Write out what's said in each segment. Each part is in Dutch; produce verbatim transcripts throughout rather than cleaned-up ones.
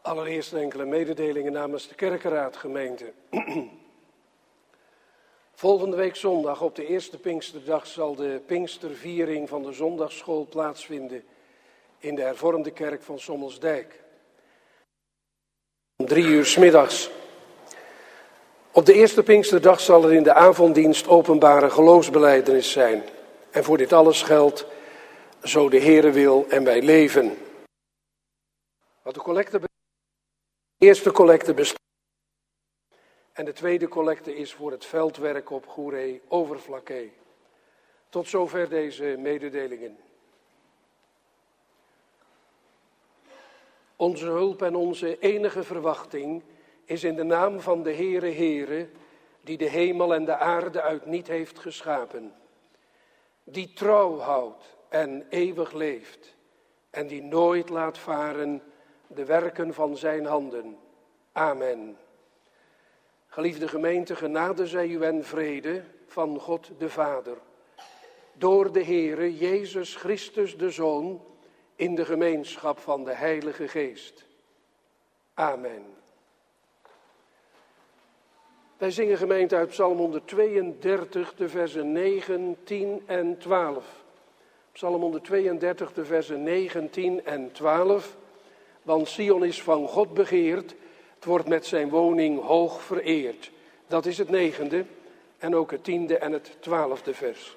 Allereerst enkele mededelingen namens de Kerkenraadgemeente. Volgende week zondag op de eerste Pinksterdag zal de Pinksterviering van de zondagsschool plaatsvinden in de hervormde kerk van Sommelsdijk. Om drie uur 's middags. Op de eerste Pinksterdag zal er in de avonddienst openbare geloofsbelijdenis zijn. En voor dit alles geldt, zo de Heere wil en wij leven. Wat de collecte betreft, de eerste collecte bestaat. En de tweede collecte is voor het veldwerk op Goeree Overflakkee. Tot zover deze mededelingen. Onze hulp en onze enige verwachting is in de naam van de Heere Heere, die de hemel en de aarde uit niet heeft geschapen. Die trouw houdt en eeuwig leeft en die nooit laat varen de werken van zijn handen. Amen. Geliefde gemeente, genade zij u en vrede van God de Vader, door de Heere Jezus Christus de Zoon, in de gemeenschap van de Heilige Geest. Amen. Wij zingen gemeente uit Psalm honderdtweeëndertig, de versen negen, tien en twaalf. Psalm honderdtweeëndertig, de versen negen, tien en twaalf. Want Sion is van God begeerd, het wordt met zijn woning hoog vereerd. Dat is het negende en ook het tiende en het twaalfde vers.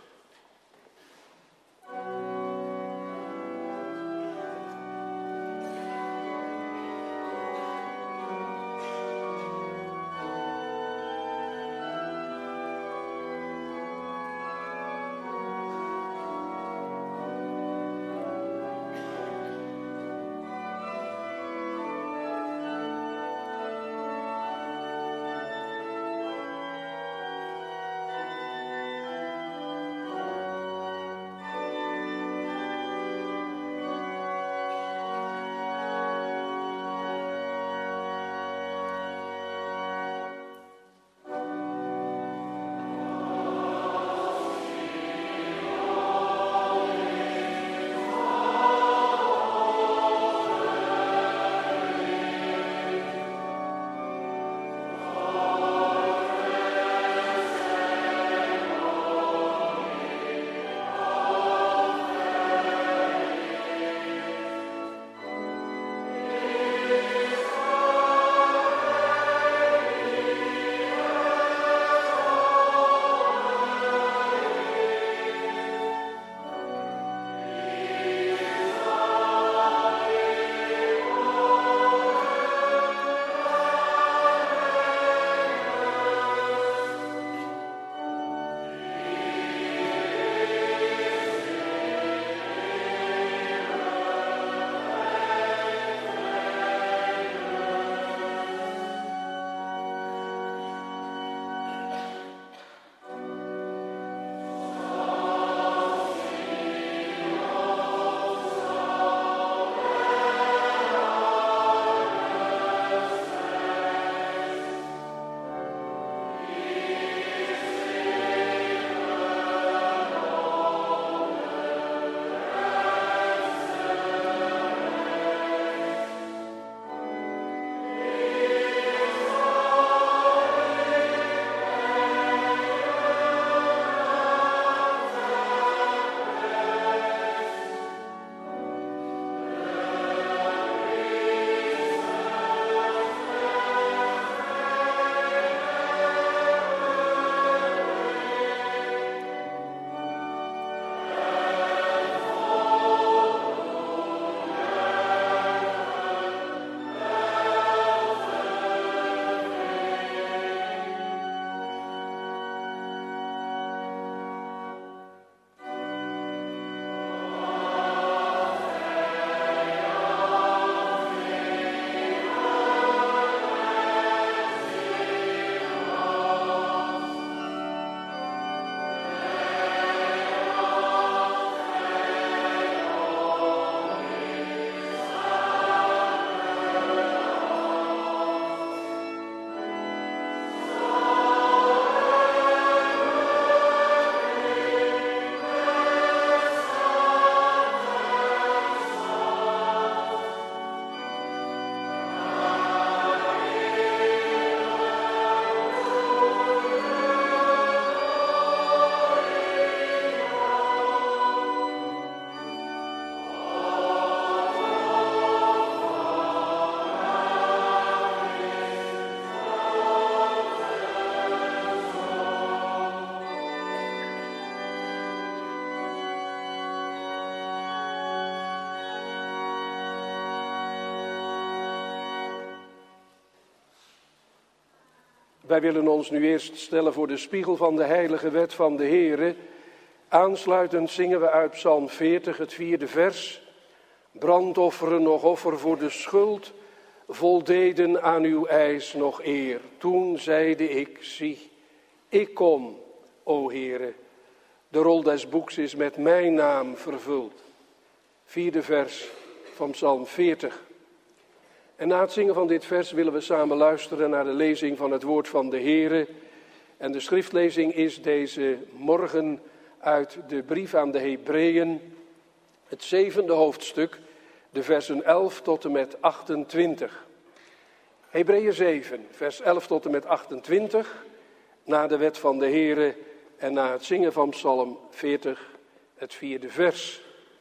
Wij willen ons nu eerst stellen voor de spiegel van de heilige wet van de Heere. Aansluitend zingen we uit Psalm veertig, het vierde vers. Brandofferen nog offer voor de schuld, voldeden aan uw eis nog eer. Toen zeide ik, zie, ik kom, o Heere. De rol des boeks is met mijn naam vervuld. Vierde vers van Psalm veertig. En na het zingen van dit vers willen we samen luisteren naar de lezing van het woord van de Heere. En de schriftlezing is deze morgen uit de brief aan de Hebreeën, het zevende hoofdstuk, de versen elf tot en met achtentwintig. Hebreeën zeven, vers elf tot en met achtentwintig, na de wet van de Heere en na het zingen van Psalm veertig, het vierde vers.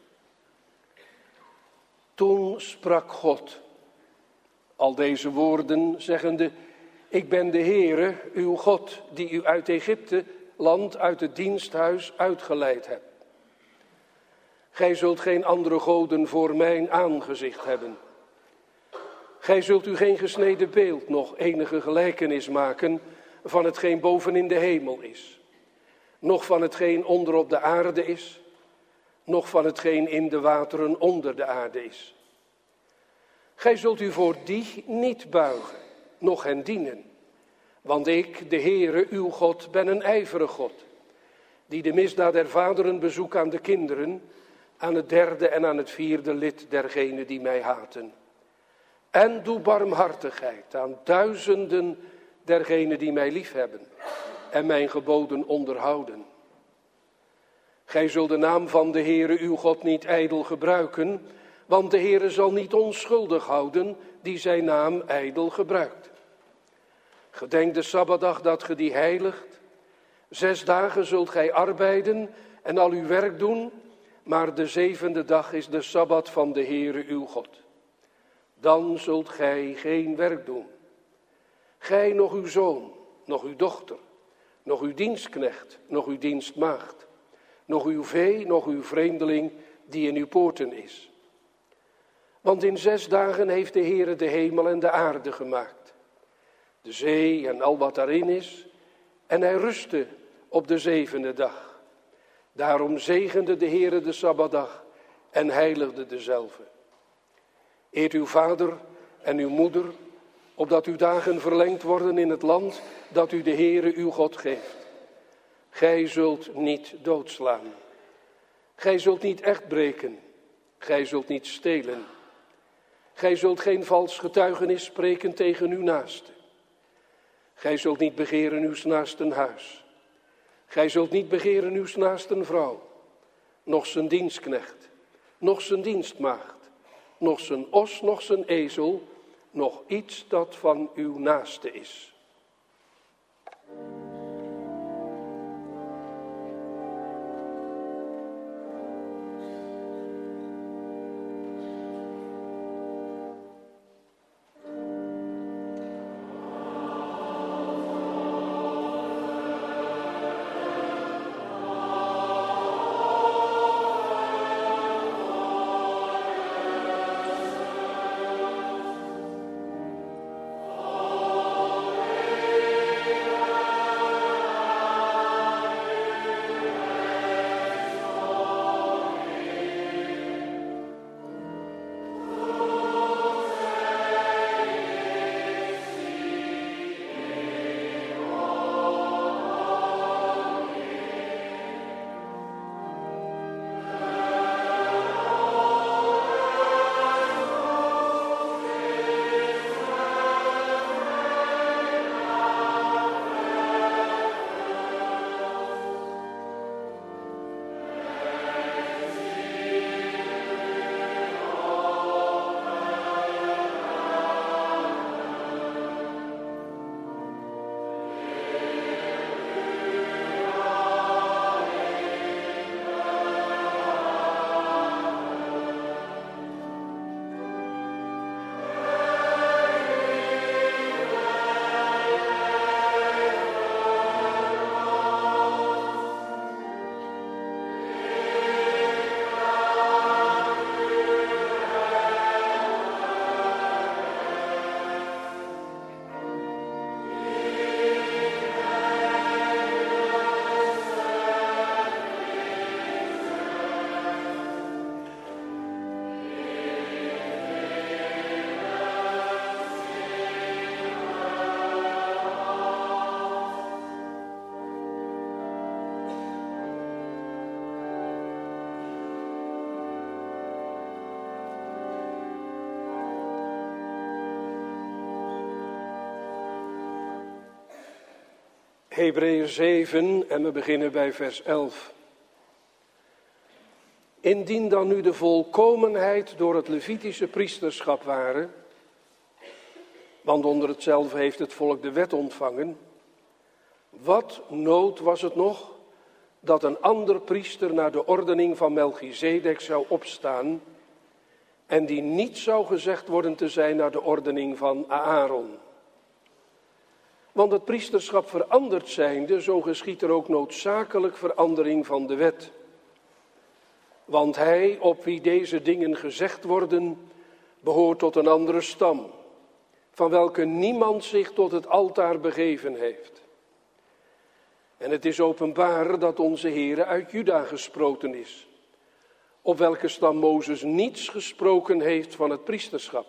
Toen sprak God al deze woorden, zeggende, ik ben de Heere, uw God, die u uit Egypte, land uit het diensthuis uitgeleid hebt. Gij zult geen andere goden voor mijn aangezicht hebben. Gij zult u geen gesneden beeld, nog enige gelijkenis maken van hetgeen boven in de hemel is, noch van hetgeen onder op de aarde is, noch van hetgeen in de wateren onder de aarde is. Gij zult u voor die niet buigen, noch hen dienen. Want ik, de Heere, uw God, ben een ijverig God, die de misdaad der vaderen bezoekt aan de kinderen, aan het derde en aan het vierde lid dergenen die mij haten. En doe barmhartigheid aan duizenden dergenen die mij liefhebben en mijn geboden onderhouden. Gij zult de naam van de Heere uw God niet ijdel gebruiken, want de Heere zal niet onschuldig houden die zijn naam ijdel gebruikt. Gedenk de Sabbatdag dat ge die heiligt. Zes dagen zult gij arbeiden en al uw werk doen, maar de zevende dag is de Sabbat van de Heere uw God. Dan zult gij geen werk doen. Gij, nog uw zoon, nog uw dochter, nog uw dienstknecht, nog uw dienstmaagd, nog uw vee, nog uw vreemdeling die in uw poorten is. Want in zes dagen heeft de Heere de hemel en de aarde gemaakt, de zee en al wat daarin is, en hij rustte op de zevende dag. Daarom zegende de Heere de Sabbatdag en heiligde dezelve. Eert uw vader en uw moeder, opdat uw dagen verlengd worden in het land dat u de Heere uw God geeft. Gij zult niet doodslaan. Gij zult niet echt breken. Gij zult niet stelen. Gij zult geen vals getuigenis spreken tegen uw naaste. Gij zult niet begeren uw naasten huis. Gij zult niet begeren uw naasten vrouw, noch zijn dienstknecht, noch zijn dienstmaagd, noch zijn os, noch zijn ezel, noch iets dat van uw naaste is. Hebreeën zeven en we beginnen bij vers elf. Indien dan nu de volkomenheid door het Levitische priesterschap ware, want onder hetzelfde heeft het volk de wet ontvangen, wat nood was het nog dat een ander priester naar de ordening van Melchizedek zou opstaan en die niet zou gezegd worden te zijn naar de ordening van Aaron. Want het priesterschap veranderd zijnde, zo geschiedt er ook noodzakelijk verandering van de wet. Want hij, op wie deze dingen gezegd worden, behoort tot een andere stam, van welke niemand zich tot het altaar begeven heeft. En het is openbaar dat onze Heere uit Juda gesproten is, op welke stam Mozes niets gesproken heeft van het priesterschap.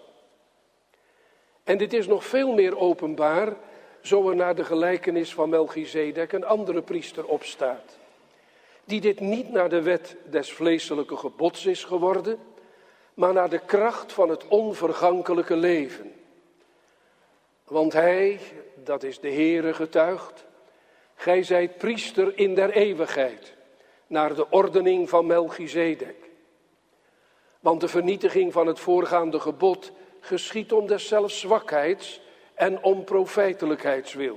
En dit is nog veel meer openbaar, zo er naar de gelijkenis van Melchizedek een andere priester opstaat, die dit niet naar de wet des vleeselijke gebods is geworden, maar naar de kracht van het onvergankelijke leven. Want hij, dat is de Heere, getuigt, gij zijt priester in der eeuwigheid, naar de ordening van Melchizedek. Want de vernietiging van het voorgaande gebod geschiedt om deszelfs zwakheids en om profijtelijkheidswil.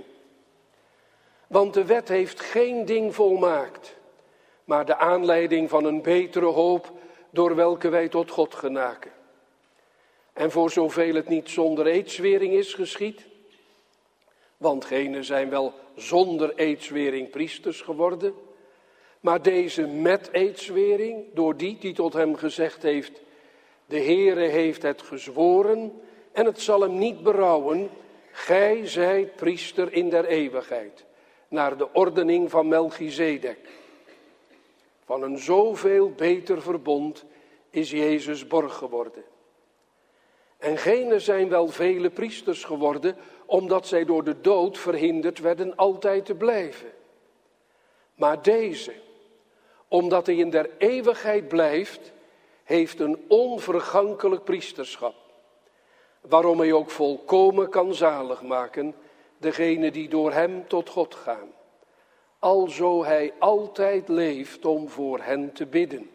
Want de wet heeft geen ding volmaakt, maar de aanleiding van een betere hoop, door welke wij tot God genaken. En voor zoveel het niet zonder eedswering is geschied, want genen zijn wel zonder eedswering priesters geworden, maar deze met eedswering, door die die tot hem gezegd heeft, de Heere heeft het gezworen en het zal hem niet berouwen, gij zijt priester in der eeuwigheid, naar de ordening van Melchizedek. Van een zoveel beter verbond is Jezus borg geworden. En genen zijn wel vele priesters geworden, omdat zij door de dood verhinderd werden altijd te blijven. Maar deze, omdat hij in der eeuwigheid blijft, heeft een onvergankelijk priesterschap, waarom hij ook volkomen kan zalig maken, degene die door hem tot God gaan, alzo hij altijd leeft om voor hen te bidden.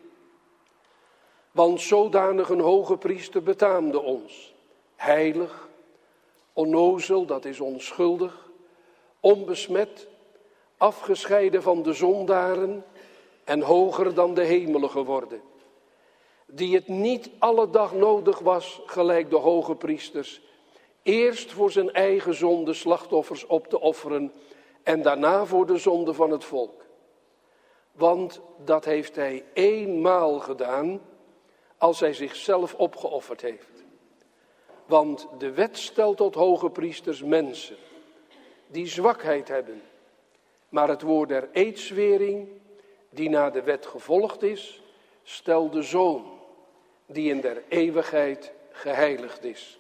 Want zodanig een hoge priester betaamde ons, heilig, onnozel, dat is onschuldig, onbesmet, afgescheiden van de zondaren en hoger dan de hemelen geworden, die het niet alle dag nodig was, gelijk de hoge priesters, eerst voor zijn eigen zonde slachtoffers op te offeren en daarna voor de zonde van het volk. Want dat heeft hij eenmaal gedaan, als hij zichzelf opgeofferd heeft. Want de wet stelt tot hoge priesters mensen, die zwakheid hebben. Maar het woord der eedswering, die na de wet gevolgd is, stelt de Zoon, die in der eeuwigheid geheiligd is.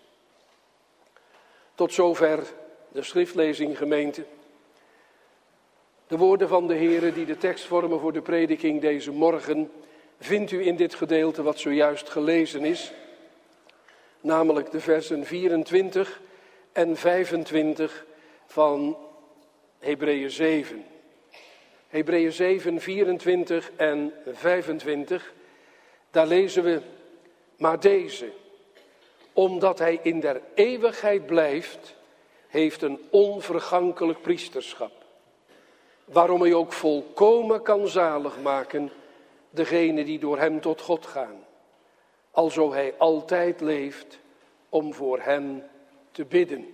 Tot zover de schriftlezing, gemeente. De woorden van de Heere die de tekst vormen voor de prediking deze morgen, vindt u in dit gedeelte wat zojuist gelezen is, namelijk de versen vierentwintig en vijfentwintig van Hebreeën zeven. Hebreeën zeven, vierentwintig en vijfentwintig, daar lezen we, maar deze, omdat hij in der eeuwigheid blijft, heeft een onvergankelijk priesterschap, waarom hij ook volkomen kan zalig maken, degene die door hem tot God gaan, alzo hij altijd leeft om voor hen te bidden.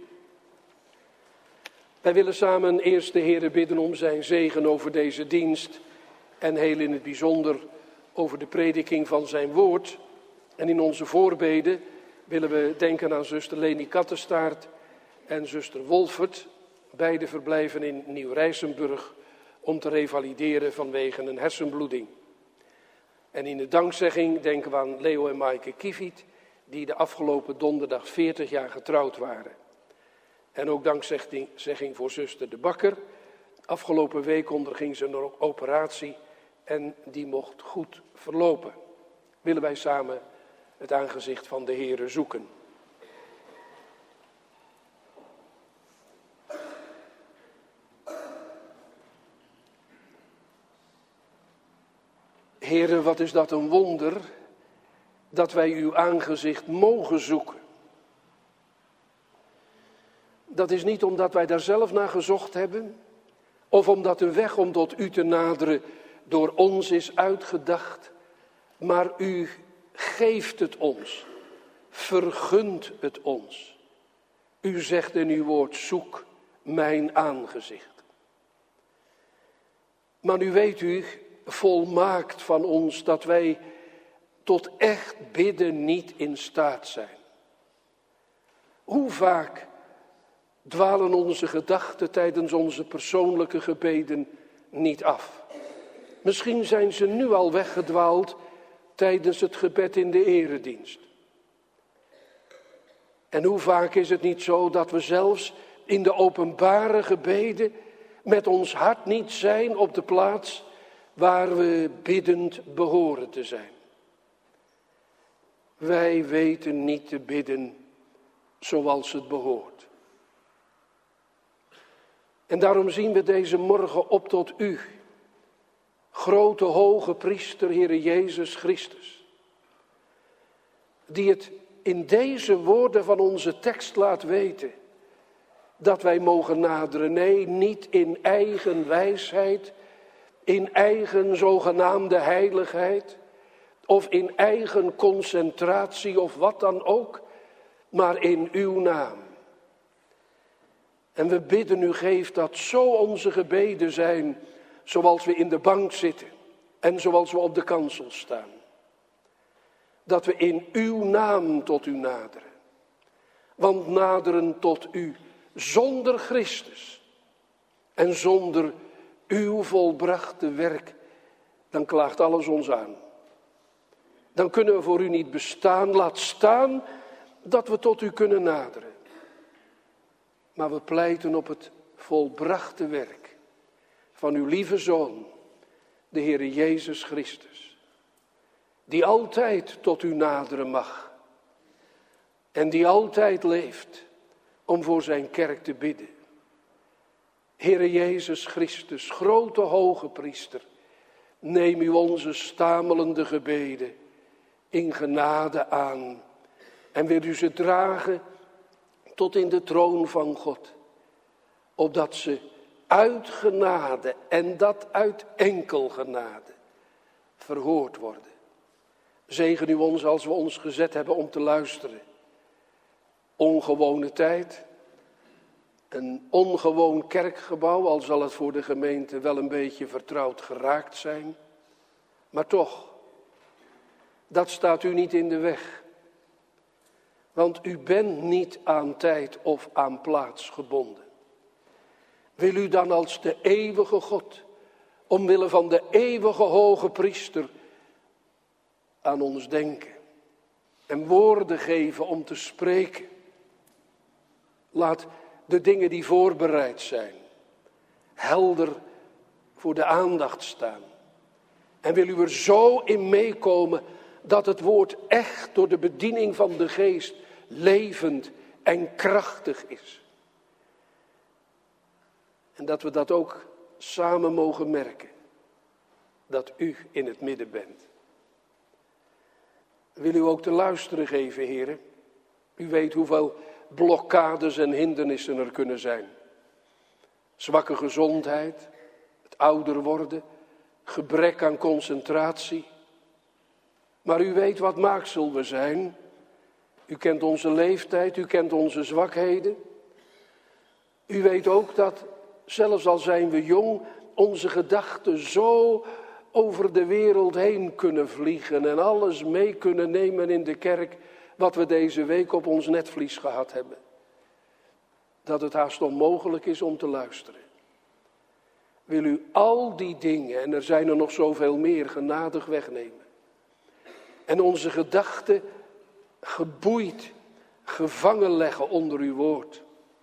Wij willen samen eerst de Heere bidden om zijn zegen over deze dienst en heel in het bijzonder over de prediking van zijn woord. En in onze voorbeden willen we denken aan zuster Leni Kattenstaart en zuster Wolfert, beide verblijven in Nieuw-Rijsenburg om te revalideren vanwege een hersenbloeding. En in de dankzegging denken we aan Leo en Maaike Kieviet, die de afgelopen donderdag veertig jaar getrouwd waren. En ook dankzegging voor zuster De Bakker. Afgelopen week onderging ze een operatie en die mocht goed verlopen. Willen wij samen het aangezicht van de Heere zoeken. Heere, wat is dat een wonder dat wij uw aangezicht mogen zoeken. Dat is niet omdat wij daar zelf naar gezocht hebben, of omdat de weg om tot u te naderen door ons is uitgedacht, maar u geeft het ons, vergunt het ons. U zegt in uw woord, zoek mijn aangezicht. Maar nu weet u volmaakt van ons dat wij tot echt bidden niet in staat zijn. Hoe vaak dwalen onze gedachten tijdens onze persoonlijke gebeden niet af. Misschien zijn ze nu al weggedwaald tijdens het gebed in de eredienst. En hoe vaak is het niet zo dat we zelfs in de openbare gebeden met ons hart niet zijn op de plaats waar we biddend behoren te zijn. Wij weten niet te bidden zoals het behoort. En daarom zien we deze morgen op tot u, grote hoge priester, Heere Jezus Christus, die het in deze woorden van onze tekst laat weten, dat wij mogen naderen. Nee, niet in eigen wijsheid, in eigen zogenaamde heiligheid, of in eigen concentratie of wat dan ook, maar in uw naam. En we bidden u, geef dat zo onze gebeden zijn, zoals we in de bank zitten en zoals we op de kansel staan. Dat we in uw naam tot u naderen. Want naderen tot u zonder Christus en zonder uw volbrachte werk, dan klaagt alles ons aan. Dan kunnen we voor u niet bestaan. Laat staan dat we tot u kunnen naderen. Maar we pleiten op het volbrachte werk van uw lieve Zoon, de Heere Jezus Christus. Die altijd tot u naderen mag. En die altijd leeft om voor zijn kerk te bidden. Heere Jezus Christus, grote hoge priester, neem u onze stamelende gebeden in genade aan. En wil u ze dragen tot in de troon van God. Opdat ze uit genade en dat uit enkel genade verhoord worden. Zegen u ons als we ons gezet hebben om te luisteren. Ongewone tijd. Een ongewoon kerkgebouw, al zal het voor de gemeente wel een beetje vertrouwd geraakt zijn. Maar toch, dat staat u niet in de weg. Want u bent niet aan tijd of aan plaats gebonden. Wil u dan als de eeuwige God, omwille van de eeuwige hoge priester, aan ons denken en woorden geven om te spreken. Laat de dingen die voorbereid zijn, helder voor de aandacht staan. En wil u er zo in meekomen dat het woord echt door de bediening van de geest levend en krachtig is. En dat we dat ook samen mogen merken, dat u in het midden bent. Wil u ook te luisteren geven, heren? U weet hoeveel blokkades en hindernissen er kunnen zijn. Zwakke gezondheid, het ouder worden, gebrek aan concentratie. Maar u weet wat maaksel we zijn. U kent onze leeftijd, u kent onze zwakheden. U weet ook dat, zelfs al zijn we jong, onze gedachten zo over de wereld heen kunnen vliegen en alles mee kunnen nemen in de kerk wat we deze week op ons netvlies gehad hebben. Dat het haast onmogelijk is om te luisteren. Wil u al die dingen, en er zijn er nog zoveel meer, genadig wegnemen. En onze gedachten geboeid, gevangen leggen onder uw woord.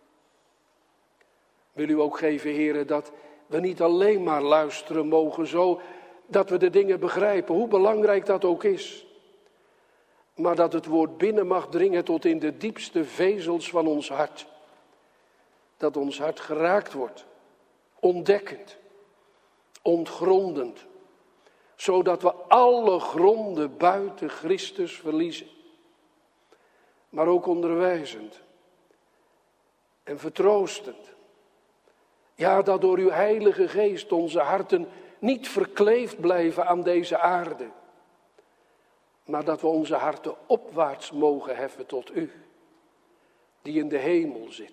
Wil u ook geven, heren, dat we niet alleen maar luisteren mogen, zo dat we de dingen begrijpen, hoe belangrijk dat ook is. Maar dat het woord binnen mag dringen tot in de diepste vezels van ons hart. Dat ons hart geraakt wordt, ontdekkend, ontgrondend. zodat we alle gronden buiten Christus verliezen. Maar ook onderwijzend en vertroostend. Ja, dat door uw Heilige Geest onze harten niet verkleefd blijven aan deze aarde, maar dat we onze harten opwaarts mogen heffen tot u, die in de hemel zit.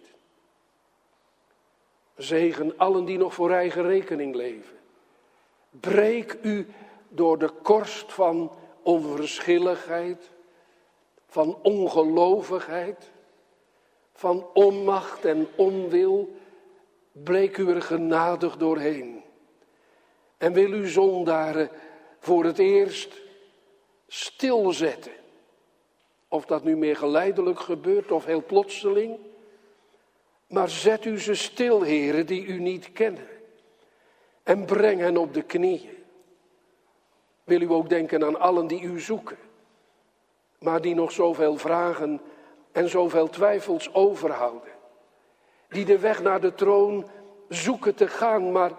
Zegen allen die nog voor eigen rekening leven. Breek u door de korst van onverschilligheid, van ongelovigheid, van onmacht en onwil. Breek u er genadig doorheen. En wil u zondaren voor het eerst stilzetten. Of dat nu meer geleidelijk gebeurt of heel plotseling. Maar zet u ze stil, heren, die u niet kennen. En breng hen op de knieën. Wil u ook denken aan allen die u zoeken. Maar die nog zoveel vragen en zoveel twijfels overhouden. Die de weg naar de troon zoeken te gaan, maar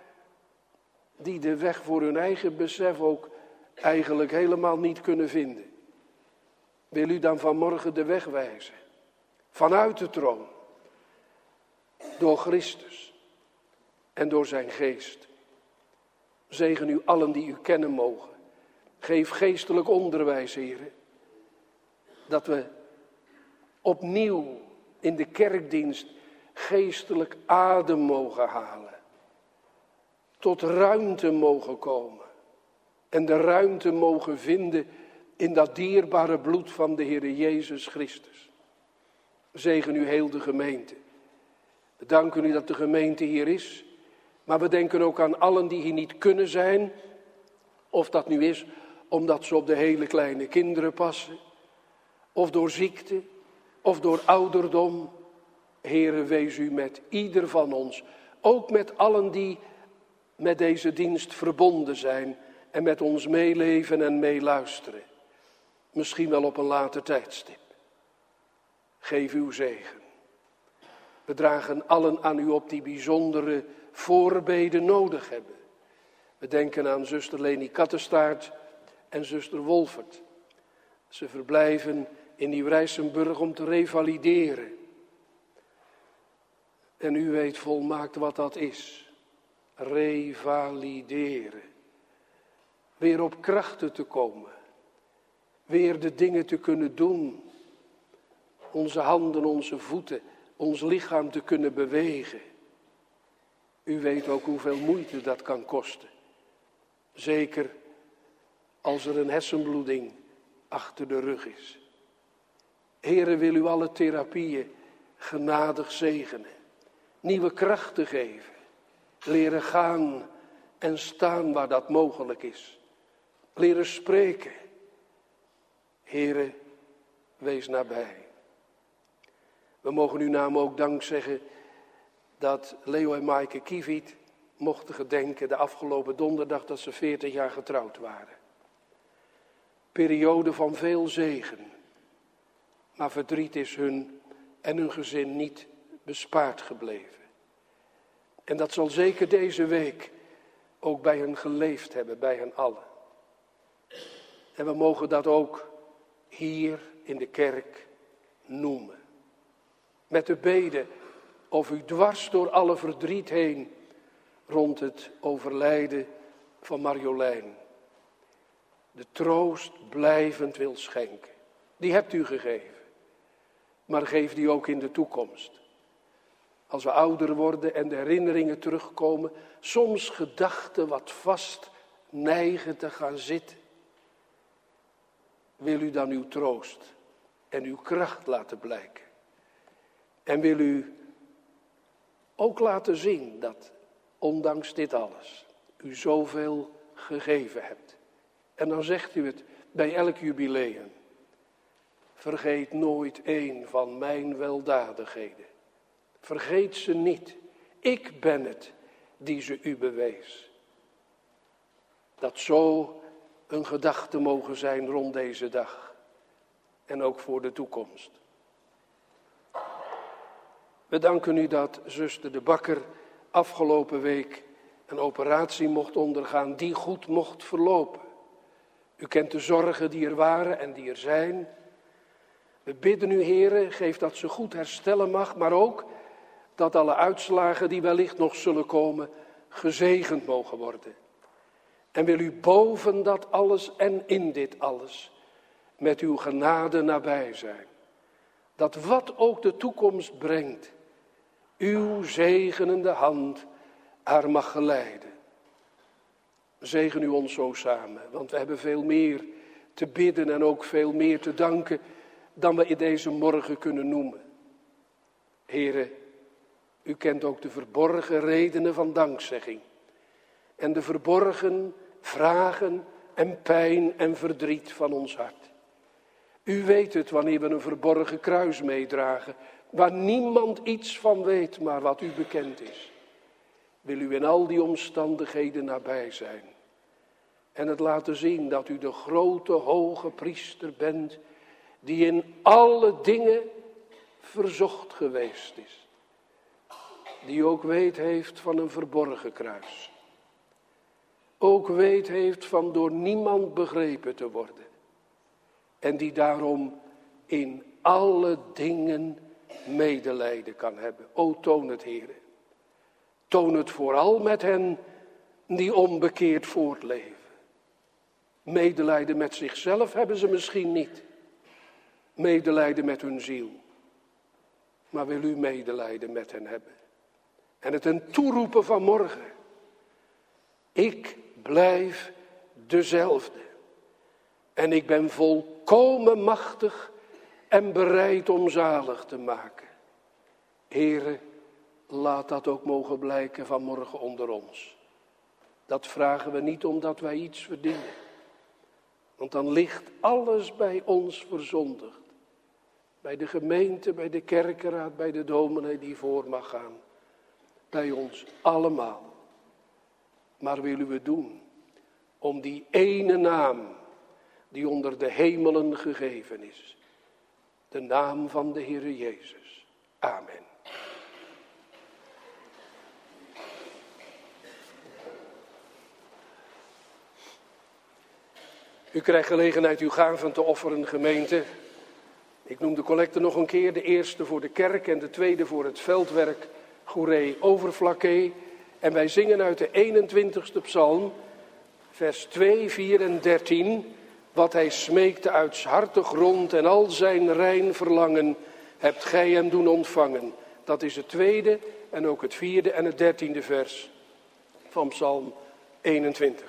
die de weg voor hun eigen besef ook eigenlijk helemaal niet kunnen vinden. Wil u dan vanmorgen de weg wijzen? Vanuit de troon. Door Christus. En door zijn geest. Zegen u allen die u kennen mogen. Geef geestelijk onderwijs, heren. Dat we opnieuw in de kerkdienst geestelijk adem mogen halen. Tot ruimte mogen komen. En de ruimte mogen vinden in dat dierbare bloed van de Heer Jezus Christus. Zegen u heel de gemeente. We danken u dat de gemeente hier is. Maar we denken ook aan allen die hier niet kunnen zijn. Of dat nu is omdat ze op de hele kleine kinderen passen. Of door ziekte. Of door ouderdom. Heere, wees u met ieder van ons. Ook met allen die met deze dienst verbonden zijn. En met ons meeleven en meeluisteren. Misschien wel op een later tijdstip. Geef uw zegen. We dragen allen aan u op die bijzondere voorbeden nodig hebben. We denken aan zuster Leni Kattestaart en zuster Wolfert. Ze verblijven in Nieuw-Rijsenburg om te revalideren. En u weet volmaakt wat dat is. Revalideren. Weer op krachten te komen. Weer de dingen te kunnen doen. Onze handen, onze voeten, ons lichaam te kunnen bewegen. U weet ook hoeveel moeite dat kan kosten. Zeker als er een hersenbloeding achter de rug is. Heere, wil u alle therapieën genadig zegenen. Nieuwe krachten geven. Leren gaan en staan waar dat mogelijk is. Leren spreken. Heere, wees nabij. We mogen uw naam ook dank zeggen dat Leo en Maaike Kieviet mochten gedenken de afgelopen donderdag dat ze veertig jaar getrouwd waren. Periode van veel zegen. Maar verdriet is hun en hun gezin niet bespaard gebleven. En dat zal zeker deze week ook bij hen geleefd hebben, bij hen allen. En we mogen dat ook hier in de kerk noemen. Met de bede of u dwars door alle verdriet heen rond het overlijden van Marjolein de troost blijvend wil schenken. Die hebt u gegeven. Maar geef die ook in de toekomst. Als we ouder worden en de herinneringen terugkomen, soms gedachten wat vast neigen te gaan zitten. Wil u dan uw troost en uw kracht laten blijken. En wil u ook laten zien dat, ondanks dit alles, u zoveel gegeven hebt. En dan zegt u het bij elk jubileum. Vergeet nooit één van mijn weldadigheden. Vergeet ze niet. Ik ben het die ze u bewees. Dat zo een gedachte mogen zijn rond deze dag. En ook voor de toekomst. We danken u dat zuster de Bakker afgelopen week een operatie mocht ondergaan die goed mocht verlopen. U kent de zorgen die er waren en die er zijn. We bidden u, Heere, geef dat ze goed herstellen mag, maar ook dat alle uitslagen die wellicht nog zullen komen, gezegend mogen worden. En wil u boven dat alles en in dit alles met uw genade nabij zijn. Dat wat ook de toekomst brengt, uw zegenende hand haar mag geleiden. Zegen u ons zo samen, want we hebben veel meer te bidden en ook veel meer te danken dan we in deze morgen kunnen noemen. Heere, u kent ook de verborgen redenen van dankzegging en de verborgen vragen en pijn en verdriet van ons hart. U weet het wanneer we een verborgen kruis meedragen, waar niemand iets van weet, maar wat u bekend is. Wil u in al die omstandigheden nabij zijn en het laten zien dat u de grote hoge priester bent, die in alle dingen verzocht geweest is. Die ook weet heeft van een verborgen kruis. Ook weet heeft van door niemand begrepen te worden. En die daarom in alle dingen medelijden kan hebben. O, toon het, Heere. Toon het vooral met hen die onbekeerd voortleven. Medelijden met zichzelf hebben ze misschien niet. Medelijden met hun ziel. Maar wil u medelijden met hen hebben. En het hen toeroepen van morgen. Ik blijf dezelfde. En ik ben volkomen machtig en bereid om zalig te maken. Heere, laat dat ook mogen blijken vanmorgen onder ons. Dat vragen we niet omdat wij iets verdienen. Want dan ligt alles bij ons verzondigd. Bij de gemeente, bij de kerkenraad, bij de dominee die voor mag gaan. Bij ons allemaal. Maar willen we doen om die ene naam die onder de hemelen gegeven is. De naam van de Heere Jezus. Amen. U krijgt gelegenheid uw gaven te offeren, gemeente. Ik noem de collecte nog een keer. De eerste voor de kerk en de tweede voor het veldwerk Goeree Overflakkee. En wij zingen uit de eenentwintigste psalm, vers twee, vier en dertien. Wat hij smeekte uit 's harte grond en al zijn rein verlangen, hebt gij hem doen ontvangen. Dat is het tweede en ook het vierde en het dertiende vers van psalm eenentwintig.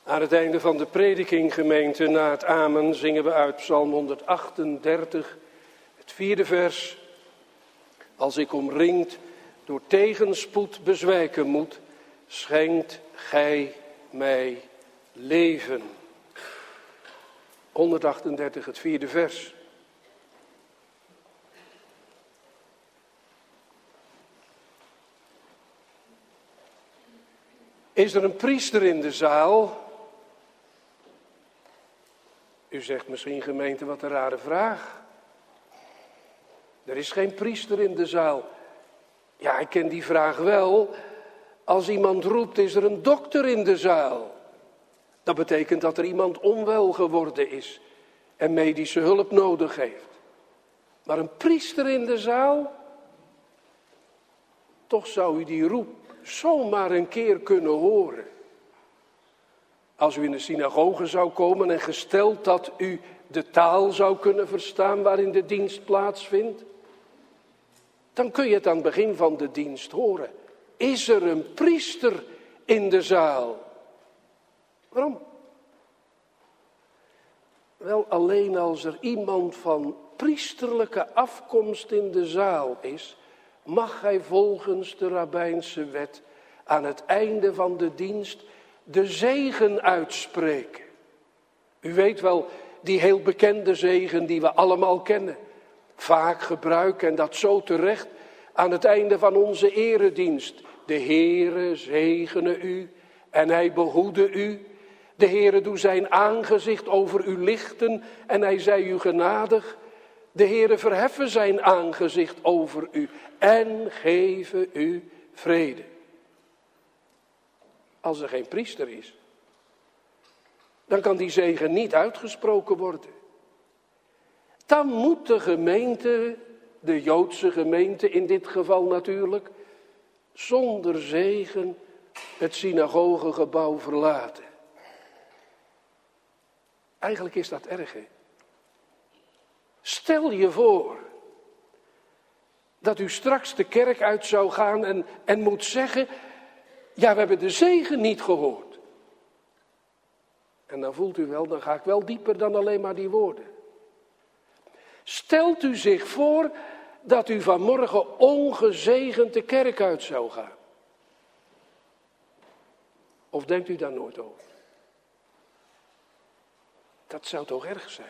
Aan het einde van de prediking, gemeente, na het amen, zingen we uit Psalm honderdachtendertig, het vierde vers. Als ik omringd door tegenspoed bezwijken moet, schenkt gij mij leven. honderdachtendertig, het vierde vers. Is er een priester in de zaal? U zegt misschien, gemeente, wat een rare vraag. Er is geen priester in de zaal. Ja, ik ken die vraag wel. Als iemand roept, is er een dokter in de zaal? Dat betekent dat er iemand onwel geworden is en medische hulp nodig heeft. Maar een priester in de zaal? Toch zou u die roep zomaar een keer kunnen horen. Als u in de synagoge zou komen en gesteld dat u de taal zou kunnen verstaan waarin de dienst plaatsvindt, dan kun je het aan het begin van de dienst horen. Is er een priester in de zaal? Waarom? Wel, alleen als er iemand van priesterlijke afkomst in de zaal is, mag hij volgens de rabbijnse wet aan het einde van de dienst de zegen uitspreken. U weet wel, die heel bekende zegen die we allemaal kennen. Vaak gebruiken en dat zo terecht aan het einde van onze eredienst. De Heere zegene u en hij behoede u. De Heere doe zijn aangezicht over u lichten en hij zij u genadig. De Heere verheffen zijn aangezicht over u en geven u vrede. Als er geen priester is, dan kan die zegen niet uitgesproken worden. Dan moet de gemeente, de Joodse gemeente in dit geval natuurlijk, zonder zegen het synagogegebouw verlaten. Eigenlijk is dat erg, hè? Stel je voor dat u straks de kerk uit zou gaan en, en moet zeggen, ja, we hebben de zegen niet gehoord. En dan voelt u wel, dan ga ik wel dieper dan alleen maar die woorden. Stelt u zich voor dat u vanmorgen ongezegend de kerk uit zou gaan. Of denkt u daar nooit over? Dat zou toch erg zijn?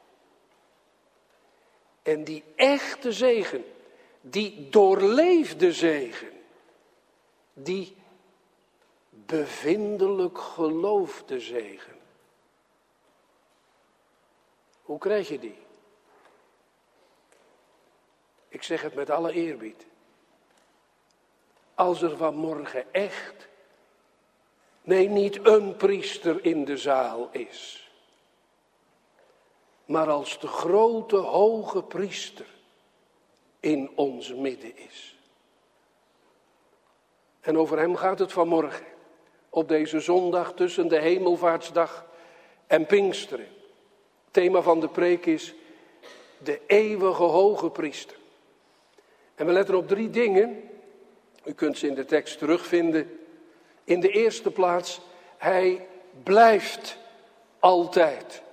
En die echte zegen, die doorleefde zegen, die bevindelijk geloofde zegen. Hoe krijg je die? Ik zeg het met alle eerbied. Als er vanmorgen echt, nee, niet een priester in de zaal is, maar als de grote hoge priester in ons midden is. En over hem gaat het vanmorgen, op deze zondag tussen de Hemelvaartsdag en Pinksteren. Het thema van de preek is de eeuwige hoge priester. En we letten op drie dingen. U kunt ze in de tekst terugvinden. In de eerste plaats, hij blijft altijd.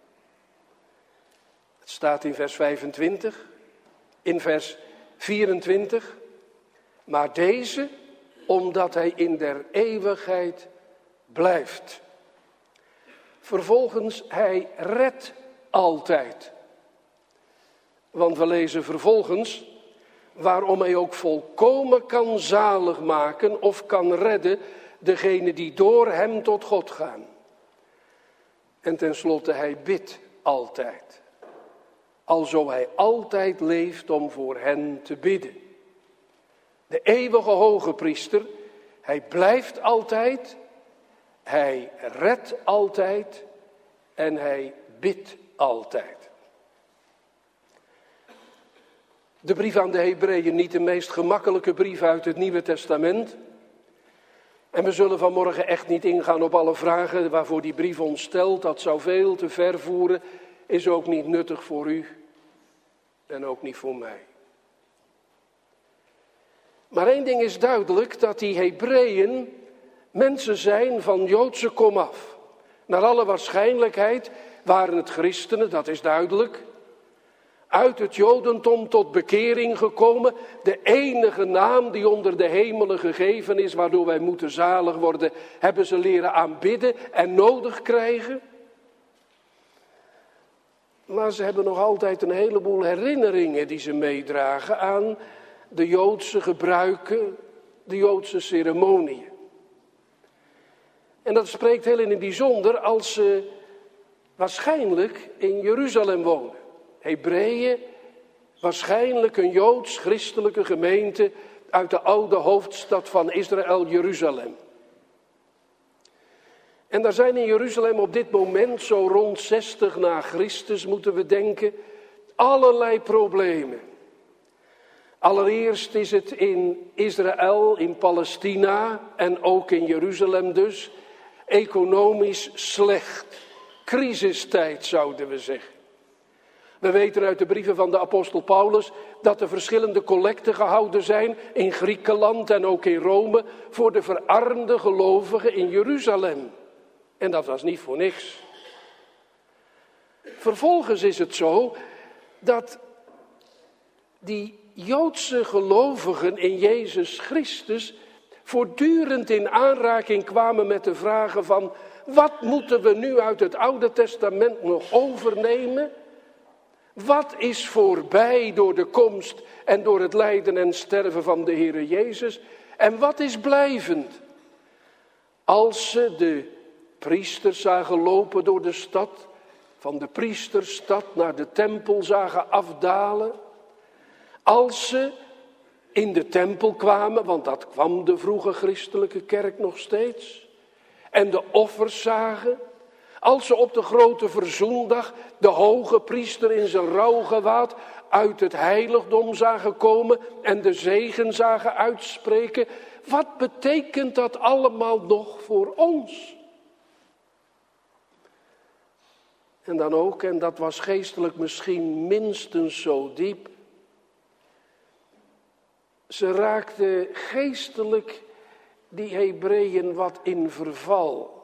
Het staat in vers vijfentwintig, in vers vierentwintig. Maar deze, omdat hij in der eeuwigheid blijft. Vervolgens, hij redt altijd. Want we lezen vervolgens, waarom hij ook volkomen kan zalig maken of kan redden degene die door hem tot God gaan. En tenslotte, hij bidt altijd. Alzo hij altijd leeft om voor hen te bidden. De eeuwige hoge priester, hij blijft altijd, hij redt altijd en hij bidt altijd. De brief aan de Hebreeën, niet de meest gemakkelijke brief uit het Nieuwe Testament. En we zullen vanmorgen echt niet ingaan op alle vragen waarvoor die brief ons stelt. Dat zou veel te ver voeren, is ook niet nuttig voor u en ook niet voor mij. Maar één ding is duidelijk, dat die Hebreeën mensen zijn van Joodse komaf. Naar alle waarschijnlijkheid waren het christenen, dat is duidelijk, uit het jodendom tot bekering gekomen. De enige naam die onder de hemelen gegeven is, waardoor wij moeten zalig worden, hebben ze leren aanbidden en nodig krijgen. Maar ze hebben nog altijd een heleboel herinneringen die ze meedragen aan de Joodse gebruiken, de Joodse ceremonieën. En dat spreekt heel in het bijzonder als ze waarschijnlijk in Jeruzalem wonen. Hebreeën, waarschijnlijk een Joods-christelijke gemeente uit de oude hoofdstad van Israël, Jeruzalem. En daar zijn in Jeruzalem op dit moment, zo rond zestig na Christus moeten we denken, allerlei problemen. Allereerst is het in Israël, in Palestina en ook in Jeruzalem dus, economisch slecht. Crisistijd zouden we zeggen. We weten uit de brieven van de apostel Paulus dat er verschillende collecten gehouden zijn in Griekenland en ook in Rome voor de verarmde gelovigen in Jeruzalem. En dat was niet voor niks. Vervolgens is het zo dat die Joodse gelovigen in Jezus Christus voortdurend in aanraking kwamen met de vragen van: wat moeten we nu uit het Oude Testament nog overnemen? Wat is voorbij door de komst en door het lijden en sterven van de Heere Jezus? En wat is blijvend? Als ze de priesters zagen lopen door de stad, van de priesterstad naar de tempel zagen afdalen. Als ze in de tempel kwamen, want dat kwam de vroege christelijke kerk nog steeds, en de offers zagen. Als ze op de grote verzoendag de hoge priester in zijn rouwgewaad uit het heiligdom zagen komen en de zegen zagen uitspreken. Wat betekent dat allemaal nog voor ons? En dan ook, en dat was geestelijk misschien minstens zo diep, ze raakten geestelijk die Hebreeën wat in verval.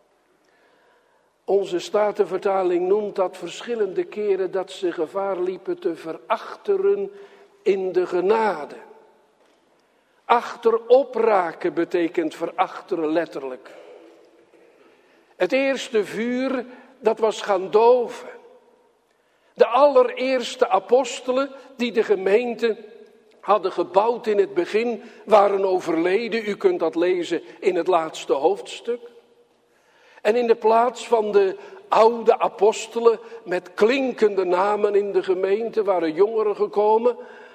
Onze Statenvertaling noemt dat verschillende keren dat ze gevaar liepen te verachteren in de genade. Achterop raken betekent verachteren letterlijk. Het eerste vuur, dat was gaan doven. De allereerste apostelen die de gemeente hadden gebouwd in het begin, waren overleden. U kunt dat lezen in het laatste hoofdstuk. En in de plaats van de oude apostelen met klinkende namen in de gemeente waren jongeren gekomen.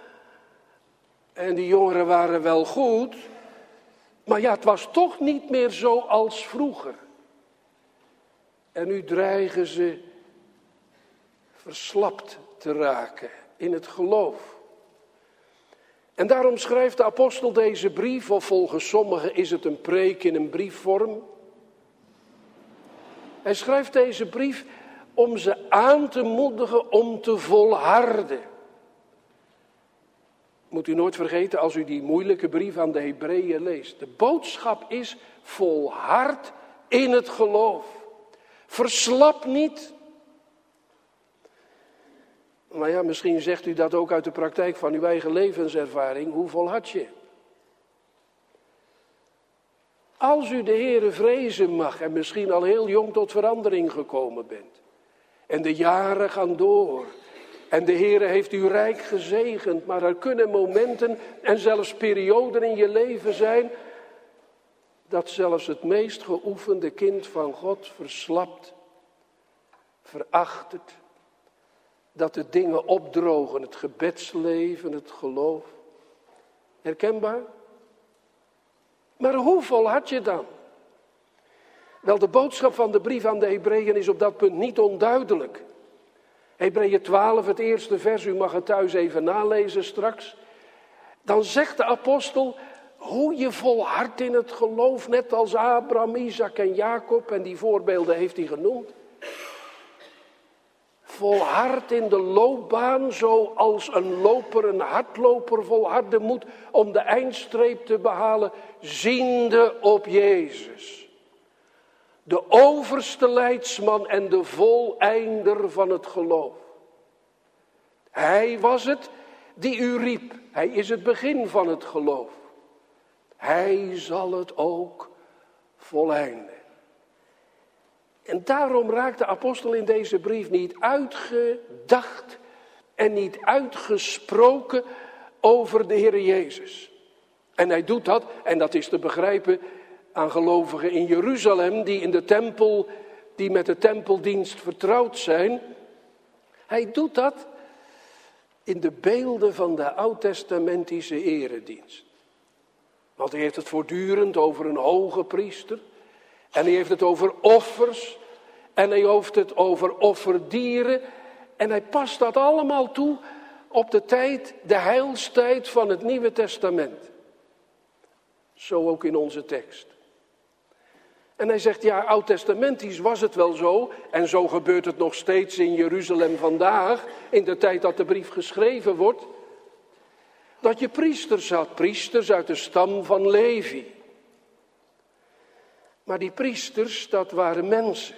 En die jongeren waren wel goed, maar ja, het was toch niet meer zo als vroeger. En nu dreigen ze verslapt te raken in het geloof. En daarom schrijft de apostel deze brief, of volgens sommigen is het een preek in een briefvorm. Hij schrijft deze brief om ze aan te moedigen om te volharden. Moet u nooit vergeten als u die moeilijke brief aan de Hebreeën leest. De boodschap is: volhard in het geloof. Verslap niet. Maar ja, misschien zegt u dat ook uit de praktijk van uw eigen levenservaring. Hoe volhard je? Als u de Heere vrezen mag en misschien al heel jong tot verandering gekomen bent. En de jaren gaan door. En de Heere heeft u rijk gezegend. Maar er kunnen momenten en zelfs perioden in je leven zijn dat zelfs het meest geoefende kind van God verslapt, verachtert. Dat de dingen opdrogen, het gebedsleven, het geloof. Herkenbaar? Maar hoe volhard je dan? Wel, de boodschap van de brief aan de Hebreeën is op dat punt niet onduidelijk. Hebreeën twaalf, het eerste vers, u mag het thuis even nalezen straks. Dan zegt de apostel hoe je volhardt in het geloof, net als Abraham, Isaac en Jacob, en die voorbeelden heeft hij genoemd. Volhard in de loopbaan, zoals een loper, een hardloper volharden moet om de eindstreep te behalen, ziende op Jezus. De overste leidsman en de voleinder van het geloof. Hij was het die u riep. Hij is het begin van het geloof. Hij zal het ook voleinden. En daarom raakt de apostel in deze brief niet uitgedacht en niet uitgesproken over de Heer Jezus. En hij doet dat, en dat is te begrijpen aan gelovigen in Jeruzalem, die in de tempel, die met de tempeldienst vertrouwd zijn. Hij doet dat in de beelden van de oud-testamentische eredienst. Want hij heeft het voortdurend over een hoge priester. En hij heeft het over offers. En hij heeft het over offerdieren. En hij past dat allemaal toe op de tijd, de heilstijd van het Nieuwe Testament. Zo ook in onze tekst. En hij zegt, ja, oud-testamentisch was het wel zo. En zo gebeurt het nog steeds in Jeruzalem vandaag, in de tijd dat de brief geschreven wordt. Dat je priesters had, priesters uit de stam van Levi. Maar die priesters, dat waren mensen.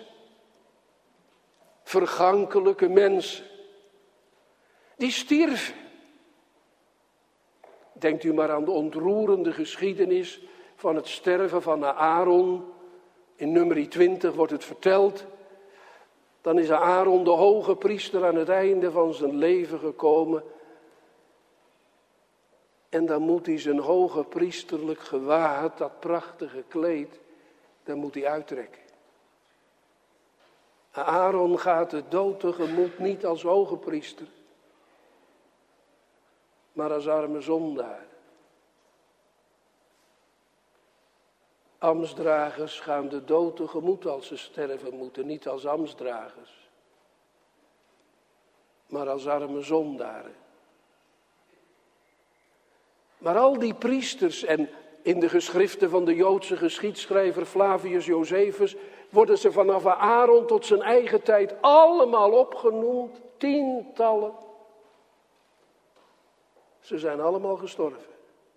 Vergankelijke mensen. Die stierven. Denkt u maar aan de ontroerende geschiedenis van het sterven van Aaron. In nummer twintig wordt het verteld. Dan is Aaron de hoge priester aan het einde van zijn leven gekomen. En dan moet hij zijn hoge priesterlijk gewaad, dat prachtige kleed, dan moet hij uittrekken. Aaron gaat de dood tegemoet niet als hoge priester, maar als arme zondaar. Ambtsdragers gaan de dood tegemoet als ze sterven moeten, niet als ambtsdragers, maar als arme zondaren. Maar al die priesters en in de geschriften van de Joodse geschiedschrijver Flavius Josephus worden ze vanaf Aaron tot zijn eigen tijd allemaal opgenoemd, tientallen. Ze zijn allemaal gestorven.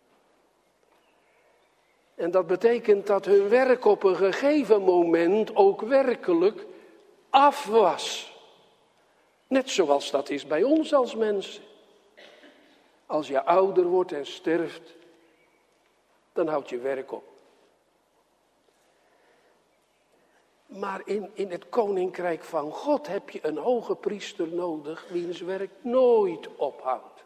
En dat betekent dat hun werk op een gegeven moment ook werkelijk af was. Net zoals dat is bij ons als mensen. Als je ouder wordt en sterft, dan houdt je werk op. Maar in, in het koninkrijk van God heb je een hoge priester nodig, wiens werk nooit ophoudt.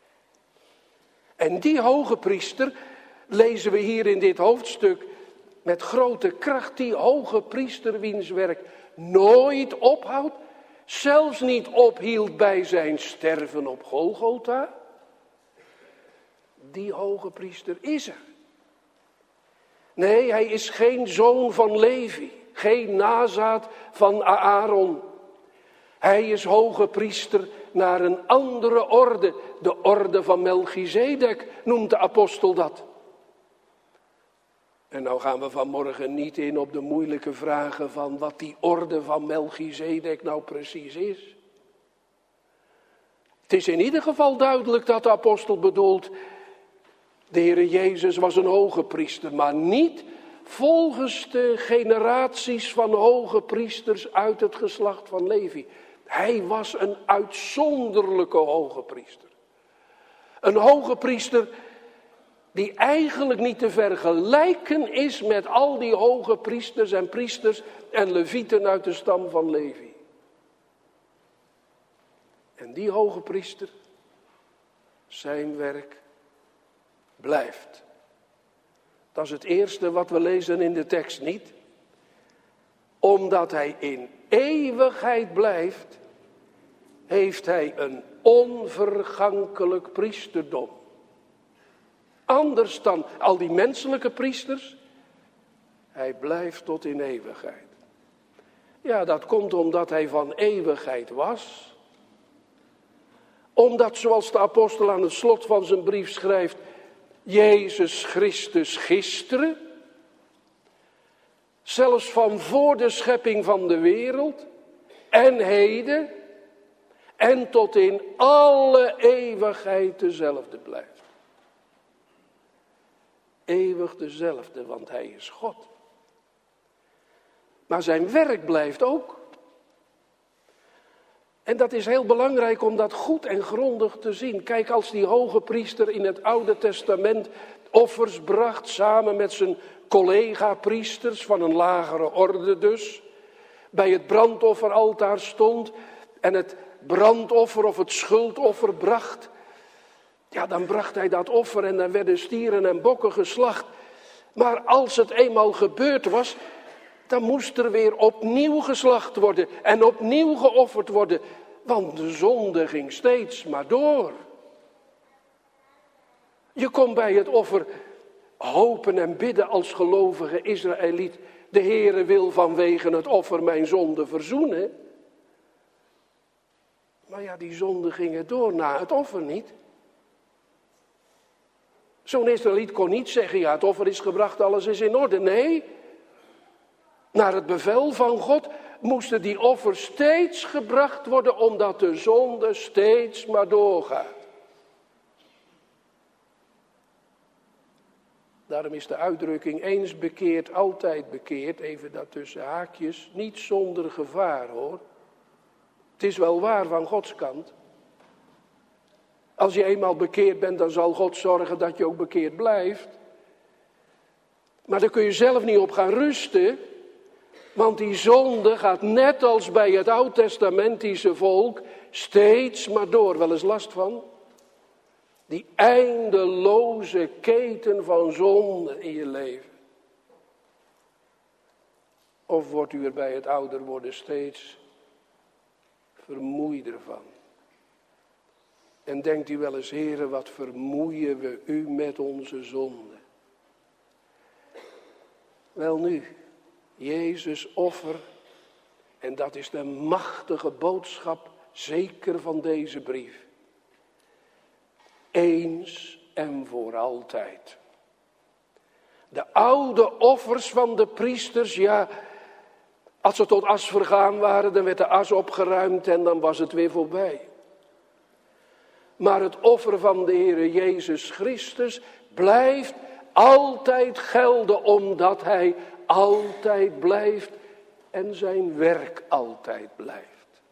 En die hoge priester, lezen we hier in dit hoofdstuk met grote kracht, die hoge priester wiens werk nooit ophoudt, zelfs niet ophield bij zijn sterven op Golgotha. Die hoge priester is er. Nee, hij is geen zoon van Levi, geen nazaat van Aaron. Hij is hoge priester naar een andere orde, de orde van Melchizedek, noemt de apostel dat. En nou gaan we vanmorgen niet in op de moeilijke vragen van wat die orde van Melchizedek nou precies is. Het is in ieder geval duidelijk dat de apostel bedoelt, de Heere Jezus was een hoge priester, maar niet volgens de generaties van hoge priesters uit het geslacht van Levi. Hij was een uitzonderlijke hoge priester. Een hoge priester die eigenlijk niet te vergelijken is met al die hoge priesters en priesters en levieten uit de stam van Levi. En die hoge priester, zijn werk blijft. Dat is het eerste wat we lezen in de tekst niet. Omdat hij in eeuwigheid blijft, heeft hij een onvergankelijk priesterdom. Anders dan al die menselijke priesters. Hij blijft tot in eeuwigheid. Ja, dat komt omdat hij van eeuwigheid was. Omdat, zoals de apostel aan het slot van zijn brief schrijft, Jezus Christus gisteren, zelfs van voor de schepping van de wereld, en heden, en tot in alle eeuwigheid dezelfde blijft. Eeuwig dezelfde, want hij is God. Maar zijn werk blijft ook. En dat is heel belangrijk om dat goed en grondig te zien. Kijk, als die hoge priester in het Oude Testament offers bracht, samen met zijn collega-priesters van een lagere orde dus, bij het brandofferaltaar stond en het brandoffer of het schuldoffer bracht, ja, dan bracht hij dat offer en dan werden stieren en bokken geslacht. Maar als het eenmaal gebeurd was, dan moest er weer opnieuw geslacht worden en opnieuw geofferd worden, want de zonde ging steeds maar door. Je kon bij het offer hopen en bidden als gelovige Israëliet, de Heere wil vanwege het offer mijn zonde verzoenen. Maar ja, die zonde gingen door na het offer niet. Zo'n Israëliet kon niet zeggen, ja, het offer is gebracht, alles is in orde. Nee, naar het bevel van God moesten die offers steeds gebracht worden, omdat de zonde steeds maar doorgaat. Daarom is de uitdrukking eens bekeerd, altijd bekeerd, even dat tussen haakjes, niet zonder gevaar hoor. Het is wel waar van Gods kant. Als je eenmaal bekeerd bent, dan zal God zorgen dat je ook bekeerd blijft. Maar daar kun je zelf niet op gaan rusten. Want die zonde gaat net als bij het Oud-testamentische volk steeds maar door. Wel eens last van? Die eindeloze keten van zonde in je leven. Of wordt u er bij het ouder worden steeds vermoeider van? En denkt u wel eens, Heere, wat vermoeien we u met onze zonde. Wel nu, Jezus offer, en dat is de machtige boodschap, zeker van deze brief. Eens en voor altijd. De oude offers van de priesters, ja, als ze tot as vergaan waren, dan werd de as opgeruimd en dan was het weer voorbij. Maar het offer van de Heere Jezus Christus blijft altijd gelden, omdat Hij altijd blijft en zijn werk altijd blijft.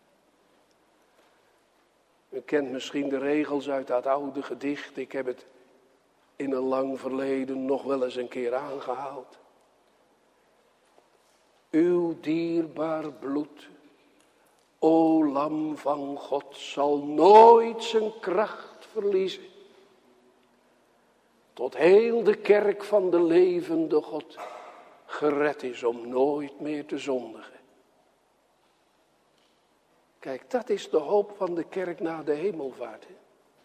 U kent misschien de regels uit dat oude gedicht. Ik heb het in een lang verleden nog wel eens een keer aangehaald. Uw dierbaar bloed, o lam van God, zal nooit zijn kracht verliezen. Tot heel de kerk van de levende God gered is om nooit meer te zondigen. Kijk, dat is de hoop van de kerk na de hemelvaart. Hè?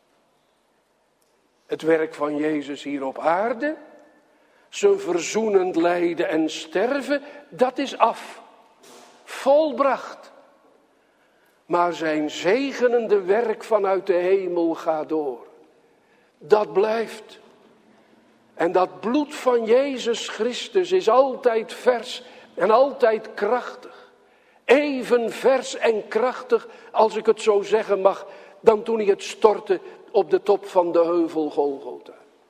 Het werk van Jezus hier op aarde, zijn verzoenend lijden en sterven, dat is af. Volbracht. Maar zijn zegenende werk vanuit de hemel gaat door. Dat blijft. En dat bloed van Jezus Christus is altijd vers en altijd krachtig. Even vers en krachtig, als ik het zo zeggen mag, dan toen hij het stortte op de top van de heuvel Golgotha.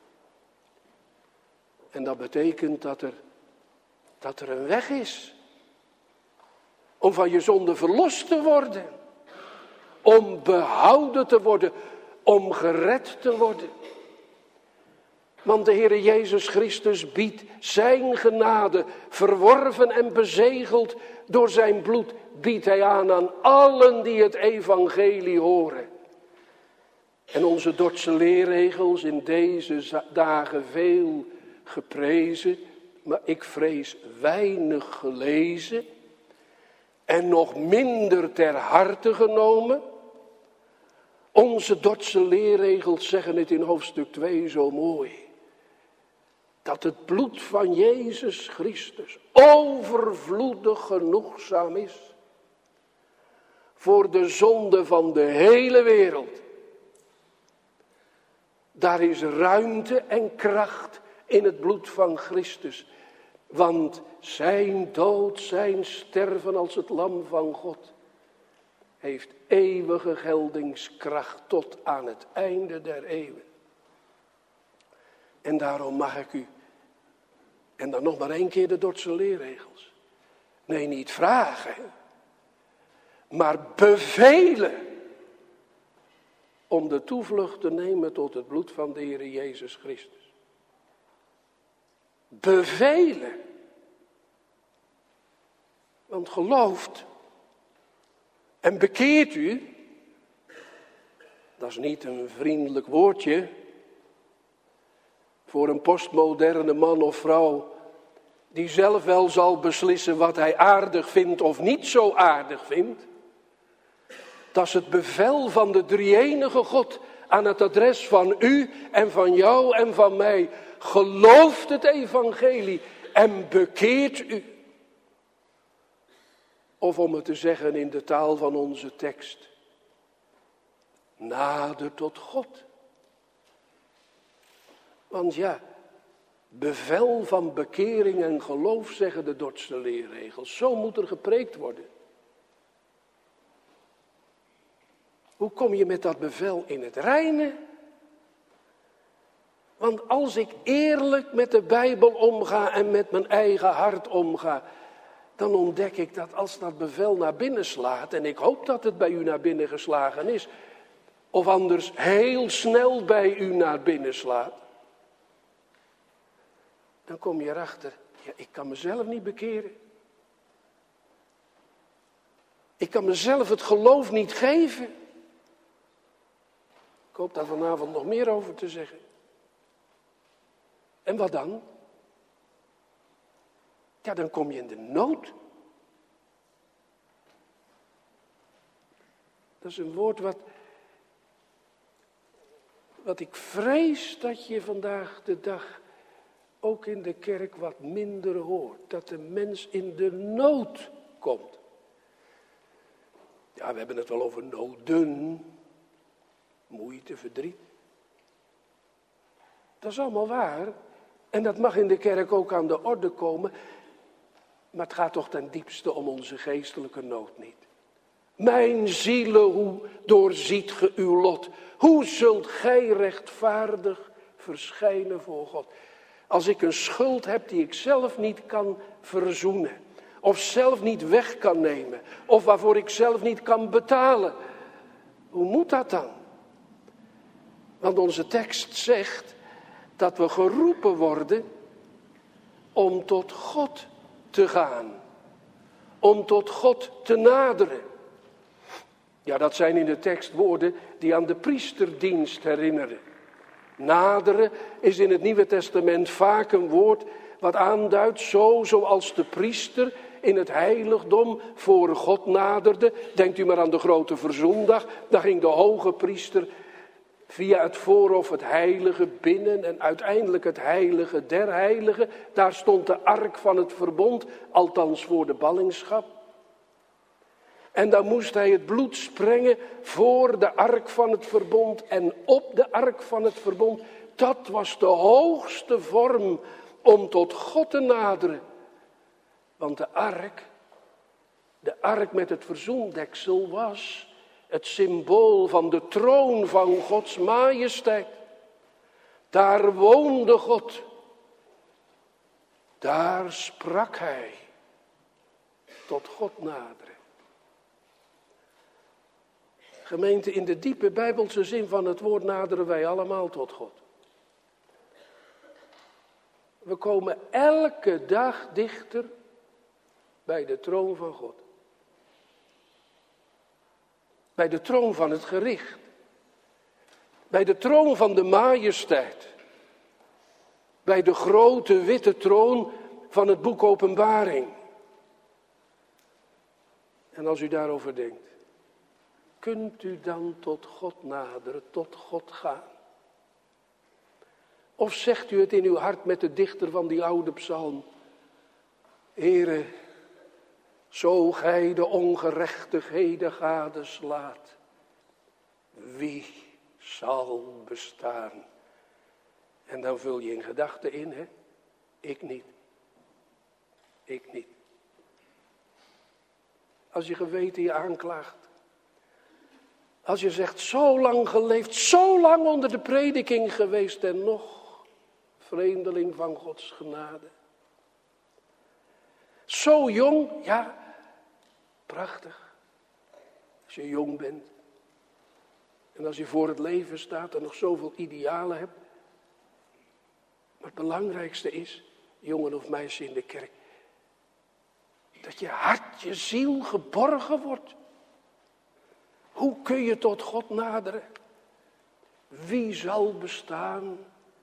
En dat betekent dat er, dat er een weg is. Om van je zonde verlost te worden. Om behouden te worden. Om gered te worden. Want de Heere Jezus Christus biedt zijn genade, verworven en bezegeld door zijn bloed, biedt hij aan aan allen die het evangelie horen. En onze Dordtse leerregels in deze dagen veel geprezen, maar ik vrees weinig gelezen en nog minder ter harte genomen. Onze Dordtse leerregels zeggen het in hoofdstuk twee zo mooi. Dat het bloed van Jezus Christus overvloedig genoegzaam is voor de zonde van de hele wereld. Daar is ruimte en kracht in het bloed van Christus. Want zijn dood, zijn sterven als het lam van God heeft eeuwige geldingskracht tot aan het einde der eeuwen. En daarom mag ik u, en dan nog maar één keer de Dordtse leerregels, Nee, niet vragen, maar bevelen om de toevlucht te nemen tot het bloed van de Heer Jezus Christus. Bevelen. Want gelooft en bekeert u, dat is niet een vriendelijk woordje voor een postmoderne man of vrouw die zelf wel zal beslissen wat hij aardig vindt of niet zo aardig vindt. Dat is het bevel van de drie-enige God aan het adres van u en van jou en van mij. Gelooft het evangelie en bekeert u. Of om het te zeggen in de taal van onze tekst. Nader tot God. Want ja, bevel van bekering en geloof zeggen de Dordtse leerregels. Zo moet er gepreekt worden. Hoe kom je met dat bevel in het reine? Want als ik eerlijk met de Bijbel omga en met mijn eigen hart omga, dan ontdek ik dat als dat bevel naar binnen slaat, en ik hoop dat het bij u naar binnen geslagen is, of anders heel snel bij u naar binnen slaat, dan kom je erachter, ja, ik kan mezelf niet bekeren. Ik kan mezelf het geloof niet geven. Ik hoop daar vanavond nog meer over te zeggen. En wat dan? Ja, dan kom je in de nood. Dat is een woord wat, wat ik vrees dat je vandaag de dag ook in de kerk wat minder hoort. Dat de mens in de nood komt. Ja, we hebben het wel over noden. Moeite, verdriet. Dat is allemaal waar. En dat mag in de kerk ook aan de orde komen. Maar het gaat toch ten diepste om onze geestelijke nood niet. Mijn zielen, hoe doorziet ge uw lot? Hoe zult gij rechtvaardig verschijnen voor God? Als ik een schuld heb die ik zelf niet kan verzoenen. Of zelf niet weg kan nemen. Of waarvoor ik zelf niet kan betalen. Hoe moet dat dan? Want onze tekst zegt dat we geroepen worden om tot God te gaan. Om tot God te naderen. Ja, dat zijn in de tekst woorden die aan de priesterdienst herinneren. Naderen is in het Nieuwe Testament vaak een woord wat aanduidt, zo zoals de priester in het heiligdom voor God naderde. Denkt u maar aan de grote verzoendag, daar ging de hoge priester via het voorhof het heilige binnen en uiteindelijk het heilige der heiligen. Daar stond de ark van het verbond, althans voor de ballingschap. En dan moest hij het bloed sprengen voor de ark van het verbond en op de ark van het verbond. Dat was de hoogste vorm om tot God te naderen. Want de ark, de ark met het verzoendeksel was het symbool van de troon van Gods majesteit. Daar woonde God. Daar sprak hij. Tot God naderen. Gemeente, in de diepe Bijbelse zin van het woord naderen wij allemaal tot God. We komen elke dag dichter bij de troon van God. Bij de troon van het gericht. Bij de troon van de majesteit. Bij de grote witte troon van het boek Openbaring. En als u daarover denkt, kunt u dan tot God naderen, tot God gaan? Of zegt u het in uw hart met de dichter van die oude psalm? Heere, zo gij de ongerechtigheden gadeslaat, wie zal bestaan? En dan vul je in gedachten in, hè? Ik niet. Ik niet. Als je geweten je aanklaagt. Als je zegt, zo lang geleefd, zo lang onder de prediking geweest en nog vreemdeling van Gods genade. Zo jong, ja, prachtig. Als je jong bent. En als je voor het leven staat en nog zoveel idealen hebt. Maar het belangrijkste is, jongen of meisje in de kerk, dat je hart, je ziel geborgen wordt. Hoe kun je tot God naderen? Wie zal bestaan?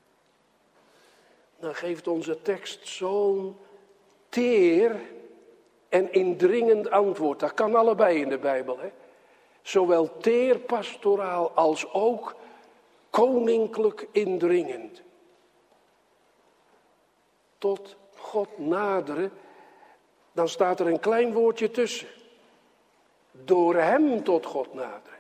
Dan geeft onze tekst zo'n teer en indringend antwoord. Dat kan allebei in de Bijbel, hè? Zowel teer pastoraal als ook koninklijk indringend. Tot God naderen, dan staat er een klein woordje tussen. Door hem tot God naderen.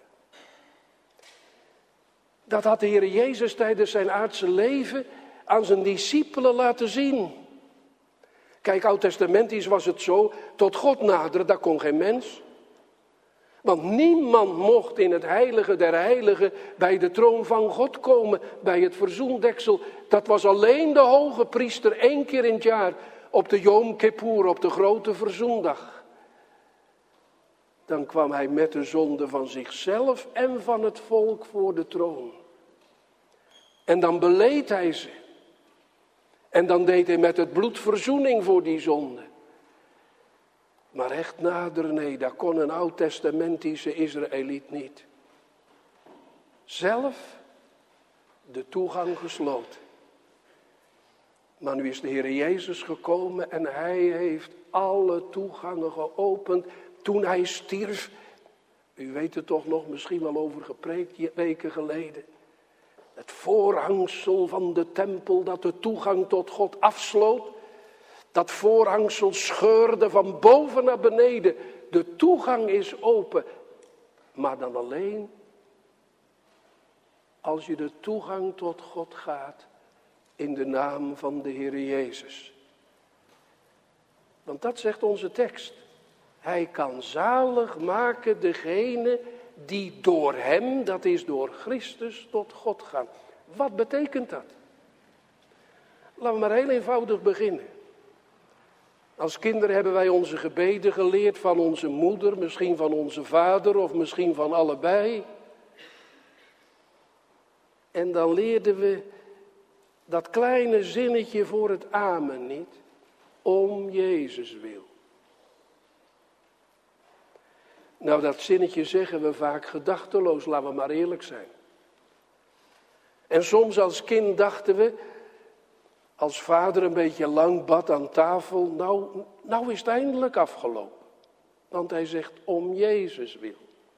Dat had de Heer Jezus tijdens zijn aardse leven aan zijn discipelen laten zien. Kijk, oud-testamentisch was het zo, tot God naderen, dat kon geen mens. Want niemand mocht in het heilige der heiligen bij de troon van God komen, bij het verzoendeksel. Dat was alleen de hoge priester één keer in het jaar, op de Yom Kippur, op de grote verzoendag. Dan kwam hij met de zonde van zichzelf en van het volk voor de troon. En dan beleed hij ze. En dan deed hij met het bloed verzoening voor die zonde. Maar echt naderen, nee, dat kon een oud-testamentische Israëliet niet. Zelf de toegang gesloten. Maar nu is de Heer Jezus gekomen en hij heeft alle toegangen geopend toen hij stierf. U weet er toch nog misschien wel over gepreekt weken geleden. Het voorhangsel van de tempel dat de toegang tot God afsloot. Dat voorhangsel scheurde van boven naar beneden. De toegang is open. Maar dan alleen als je de toegang tot God gaat in de naam van de Heer Jezus. Want dat zegt onze tekst. Hij kan zalig maken degene die door hem, dat is door Christus, tot God gaan. Wat betekent dat? Laten we maar heel eenvoudig beginnen. Als kinderen hebben wij onze gebeden geleerd van onze moeder, misschien van onze vader of misschien van allebei. En dan leerden we dat kleine zinnetje voor het amen niet, om Jezus wil. Nou, dat zinnetje zeggen we vaak gedachteloos, laten we maar eerlijk zijn. En soms als kind dachten we, als vader een beetje lang bad aan tafel, nou, nou is het eindelijk afgelopen. Want hij zegt, om Jezus wil.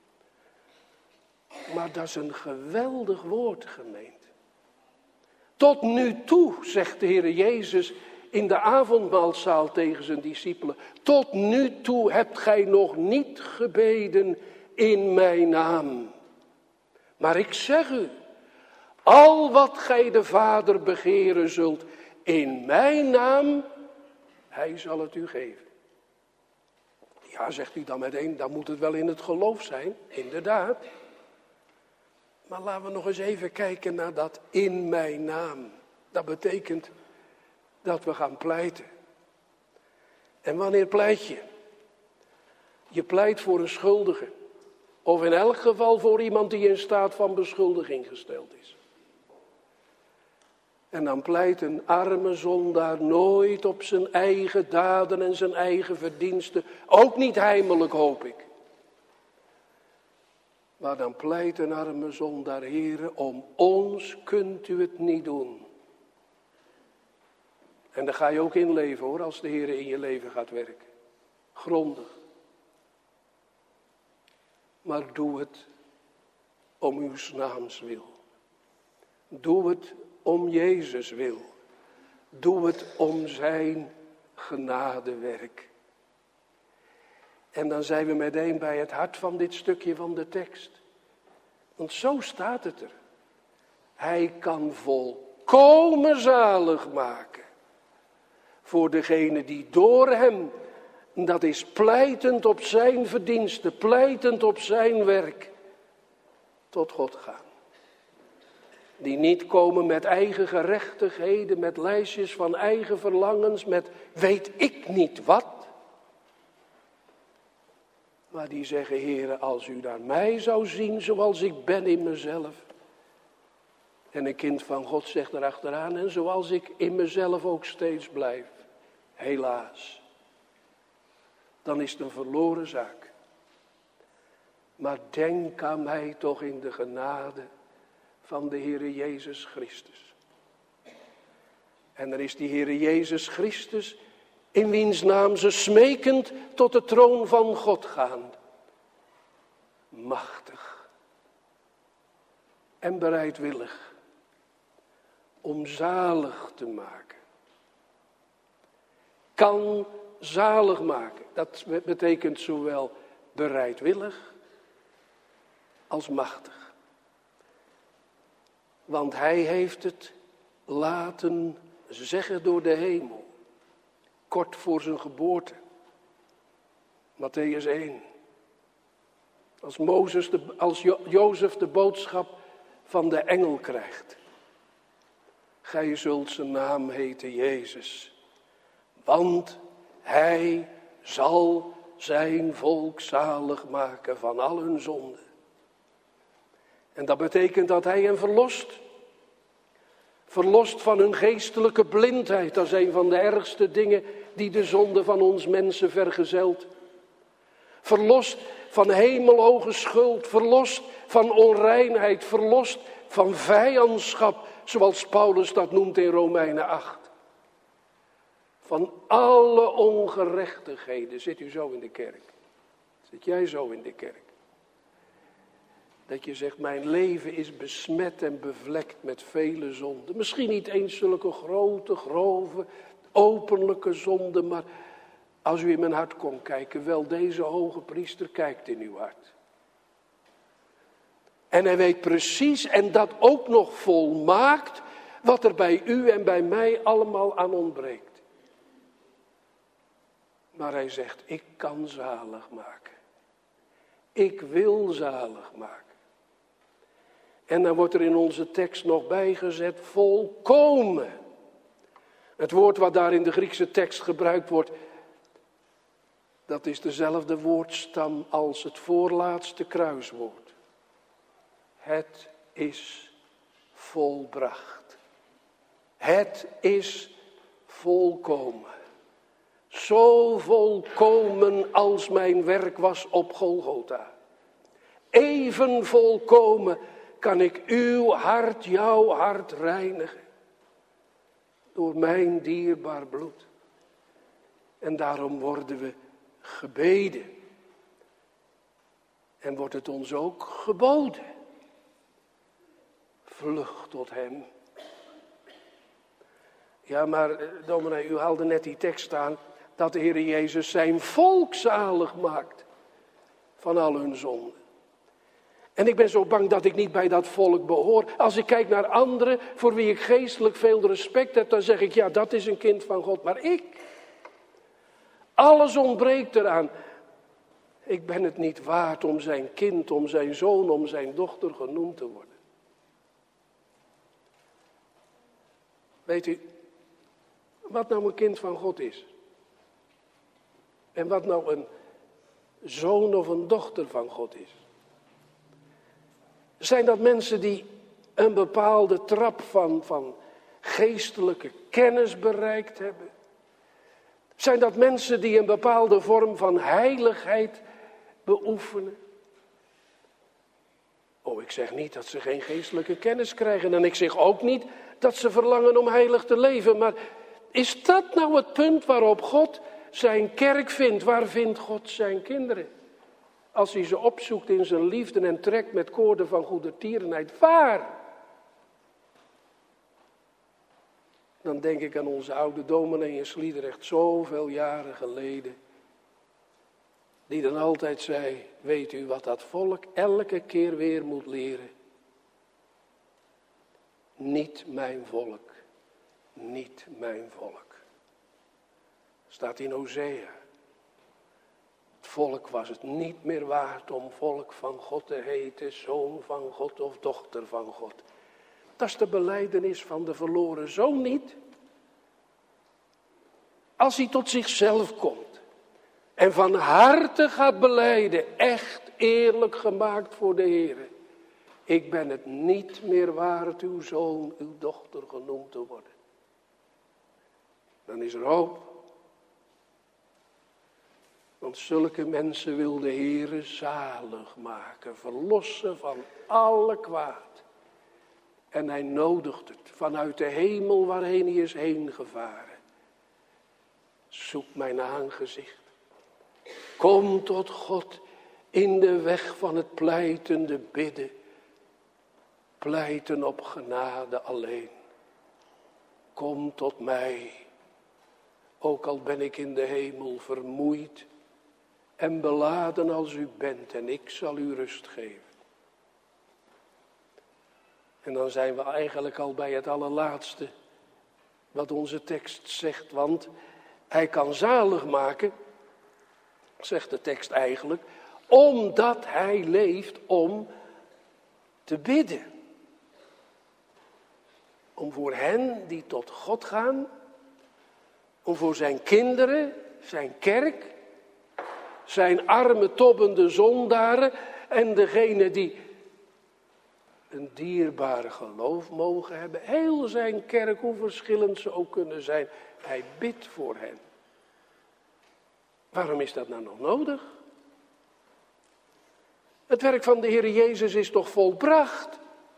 Maar dat is een geweldig woord, gemeente. Tot nu toe, zegt de Heer Jezus in de avondmaalzaal tegen zijn discipelen. Tot nu toe hebt gij nog niet gebeden in mijn naam. Maar ik zeg u, al wat gij de Vader begeren zult in mijn naam, hij zal het u geven. Ja, zegt u dan meteen, dan moet het wel in het geloof zijn, inderdaad. Maar laten we nog eens even kijken naar dat in mijn naam. Dat betekent dat we gaan pleiten. En wanneer pleit je? Je pleit voor een schuldige. Of in elk geval voor iemand die in staat van beschuldiging gesteld is. En dan pleit een arme zondaar nooit op zijn eigen daden en zijn eigen verdiensten. Ook niet heimelijk, hoop ik. Maar dan pleit een arme zondaar, Heere, om ons kunt u het niet doen. En daar ga je ook in leven, hoor, als de Heere in je leven gaat werken. Grondig. Maar doe het om uw naams wil. Doe het om Jezus wil. Doe het om zijn genadewerk. En dan zijn we meteen bij het hart van dit stukje van de tekst. Want zo staat het er. Hij kan volkomen zalig maken. Voor degene die door hem, dat is pleitend op zijn verdiensten, pleitend op zijn werk, tot God gaan. Die niet komen met eigen gerechtigheden, met lijstjes van eigen verlangens, met weet ik niet wat. Maar die zeggen, Heere, als u naar mij zou zien zoals ik ben in mezelf. En een kind van God zegt erachteraan, en zoals ik in mezelf ook steeds blijf. Helaas. Dan is het een verloren zaak. Maar denk aan mij toch in de genade van de Heere Jezus Christus. En er is die Heere Jezus Christus, in wiens naam ze smekend tot de troon van God gaan. Machtig en bereidwillig om zalig te maken. Kan zalig maken. Dat betekent zowel bereidwillig als machtig. Want hij heeft het laten zeggen door de hemel. Kort voor zijn geboorte. Mattheüs één. Als, Mozes de, als jo, Jozef de boodschap van de engel krijgt. Gij zult zijn naam heten Jezus. Want hij zal zijn volk zalig maken van al hun zonden. En dat betekent dat hij hen verlost. Verlost van hun geestelijke blindheid. Dat is een van de ergste dingen die de zonde van ons mensen vergezelt. Verlost van hemelhoge schuld. Verlost van onreinheid. Verlost van vijandschap. Zoals Paulus dat noemt in Romeinen acht. Van alle ongerechtigheden. Zit u zo in de kerk? Zit jij zo in de kerk? Dat je zegt, mijn leven is besmet en bevlekt met vele zonden. Misschien niet eens zulke grote, grove, openlijke zonden. Maar als u in mijn hart kon kijken, wel deze hoge priester kijkt in uw hart. En hij weet precies, en dat ook nog volmaakt, wat er bij u en bij mij allemaal aan ontbreekt. Maar hij zegt, ik kan zalig maken. Ik wil zalig maken. En dan wordt er in onze tekst nog bijgezet, volkomen. Het woord wat daar in de Griekse tekst gebruikt wordt, dat is dezelfde woordstam als het voorlaatste kruiswoord. Het is volbracht. Het is volkomen. Zo volkomen als mijn werk was op Golgotha. Even volkomen kan ik uw hart, jouw hart reinigen. Door mijn dierbaar bloed. En daarom worden we gebeden. En wordt het ons ook geboden. Vlucht tot hem. Ja, maar dominee, u haalde net die tekst aan. Dat de Heer Jezus zijn volk zalig maakt. Van al hun zonden. En ik ben zo bang dat ik niet bij dat volk behoor. Als ik kijk naar anderen voor wie ik geestelijk veel respect heb, dan zeg ik, ja, dat is een kind van God. Maar ik, alles ontbreekt eraan. Ik ben het niet waard om zijn kind, om zijn zoon, om zijn dochter genoemd te worden. Weet u, wat nou een kind van God is? En wat nou een zoon of een dochter van God is? Zijn dat mensen die een bepaalde trap van, van geestelijke kennis bereikt hebben? Zijn dat mensen die een bepaalde vorm van heiligheid beoefenen? Oh, ik zeg niet dat ze geen geestelijke kennis krijgen. En ik zeg ook niet dat ze verlangen om heilig te leven. Maar is dat nou het punt waarop God zijn kerk vindt? Waar vindt God zijn kinderen? Als hij ze opzoekt in zijn liefde en trekt met koorden van goedertierenheid. Waar? Dan denk ik aan onze oude dominee in Sliedrecht, zoveel jaren geleden. Die dan altijd zei, weet u wat dat volk elke keer weer moet leren? Niet mijn volk, niet mijn volk. Staat in Hosea. Het volk was het niet meer waard om volk van God te heten, zoon van God of dochter van God. Dat is de belijdenis van de verloren zoon niet. Als hij tot zichzelf komt En van harte gaat belijden, echt eerlijk gemaakt voor de Heer. Ik ben het niet meer waard uw zoon, uw dochter genoemd te worden. Dan is er hoop. Want zulke mensen wil de Heere zalig maken, verlossen van alle kwaad. En hij nodigt het vanuit de hemel waarheen hij is heen gevaren. Zoek mijn aangezicht. Kom tot God in de weg van het pleitende bidden. Pleiten op genade alleen. Kom tot mij. Ook al ben ik in de hemel vermoeid en beladen als u bent, en ik zal u rust geven. En dan zijn we eigenlijk al bij het allerlaatste wat onze tekst zegt. Want hij kan zalig maken, zegt de tekst eigenlijk, omdat hij leeft om te bidden. Om voor hen die tot God gaan, om voor zijn kinderen, zijn kerk, zijn arme tobbende zondaren en degene die een dierbaar geloof mogen hebben. Heel zijn kerk, hoe verschillend ze ook kunnen zijn. Hij bidt voor hen. Waarom is dat nou nog nodig? Het werk van de Heer Jezus is toch volbracht?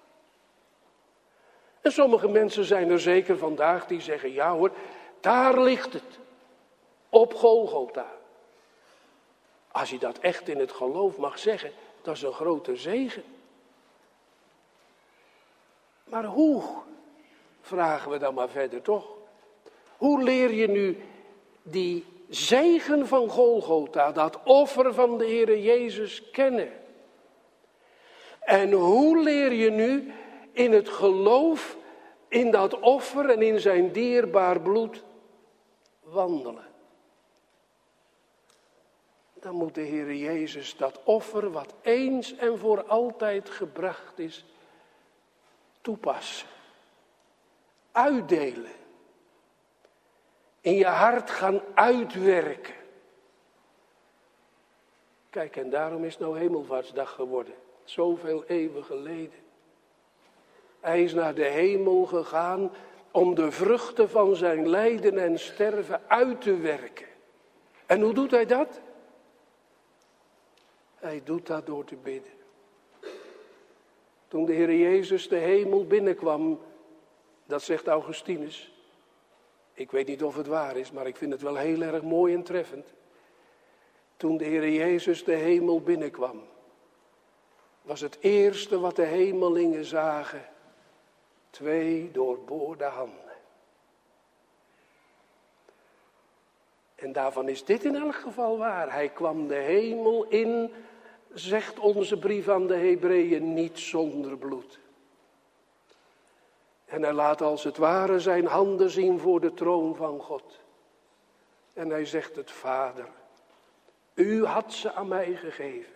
En sommige mensen zijn er zeker vandaag die zeggen, ja hoor, daar ligt het. Op Golgotha. Als je dat echt in het geloof mag zeggen, dat is een grote zegen. Maar hoe, vragen we dan maar verder toch? Hoe leer je nu die zegen van Golgotha, dat offer van de Heere Jezus kennen? En hoe leer je nu in het geloof, in dat offer en in zijn dierbaar bloed wandelen? Dan moet de Heere Jezus dat offer wat eens en voor altijd gebracht is, toepassen. Uitdelen. In je hart gaan uitwerken. Kijk, en daarom is het nou Hemelvaartsdag geworden. Zoveel eeuwen geleden. Hij is naar de hemel gegaan om de vruchten van zijn lijden en sterven uit te werken. En hoe doet hij dat? Hij doet dat door te bidden. Toen de Heer Jezus de hemel binnenkwam, dat zegt Augustinus. Ik weet niet of het waar is, maar ik vind het wel heel erg mooi en treffend. Toen de Heer Jezus de hemel binnenkwam, was het eerste wat de hemelingen zagen, twee doorboorde handen. En daarvan is dit in elk geval waar. Hij kwam de hemel in, zegt onze brief aan de Hebreeën, niet zonder bloed. En hij laat als het ware zijn handen zien voor de troon van God. En hij zegt het, Vader, u had ze aan mij gegeven.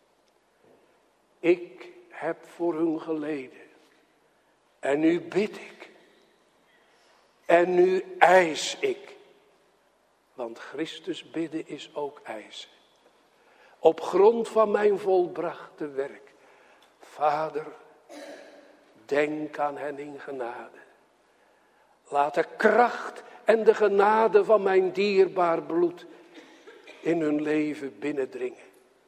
Ik heb voor hun geleden. En nu bid ik. En nu eis ik. Want Christus bidden is ook eisen. Op grond van mijn volbrachte werk. Vader, denk aan hen in genade. Laat de kracht en de genade van mijn dierbaar bloed in hun leven binnendringen.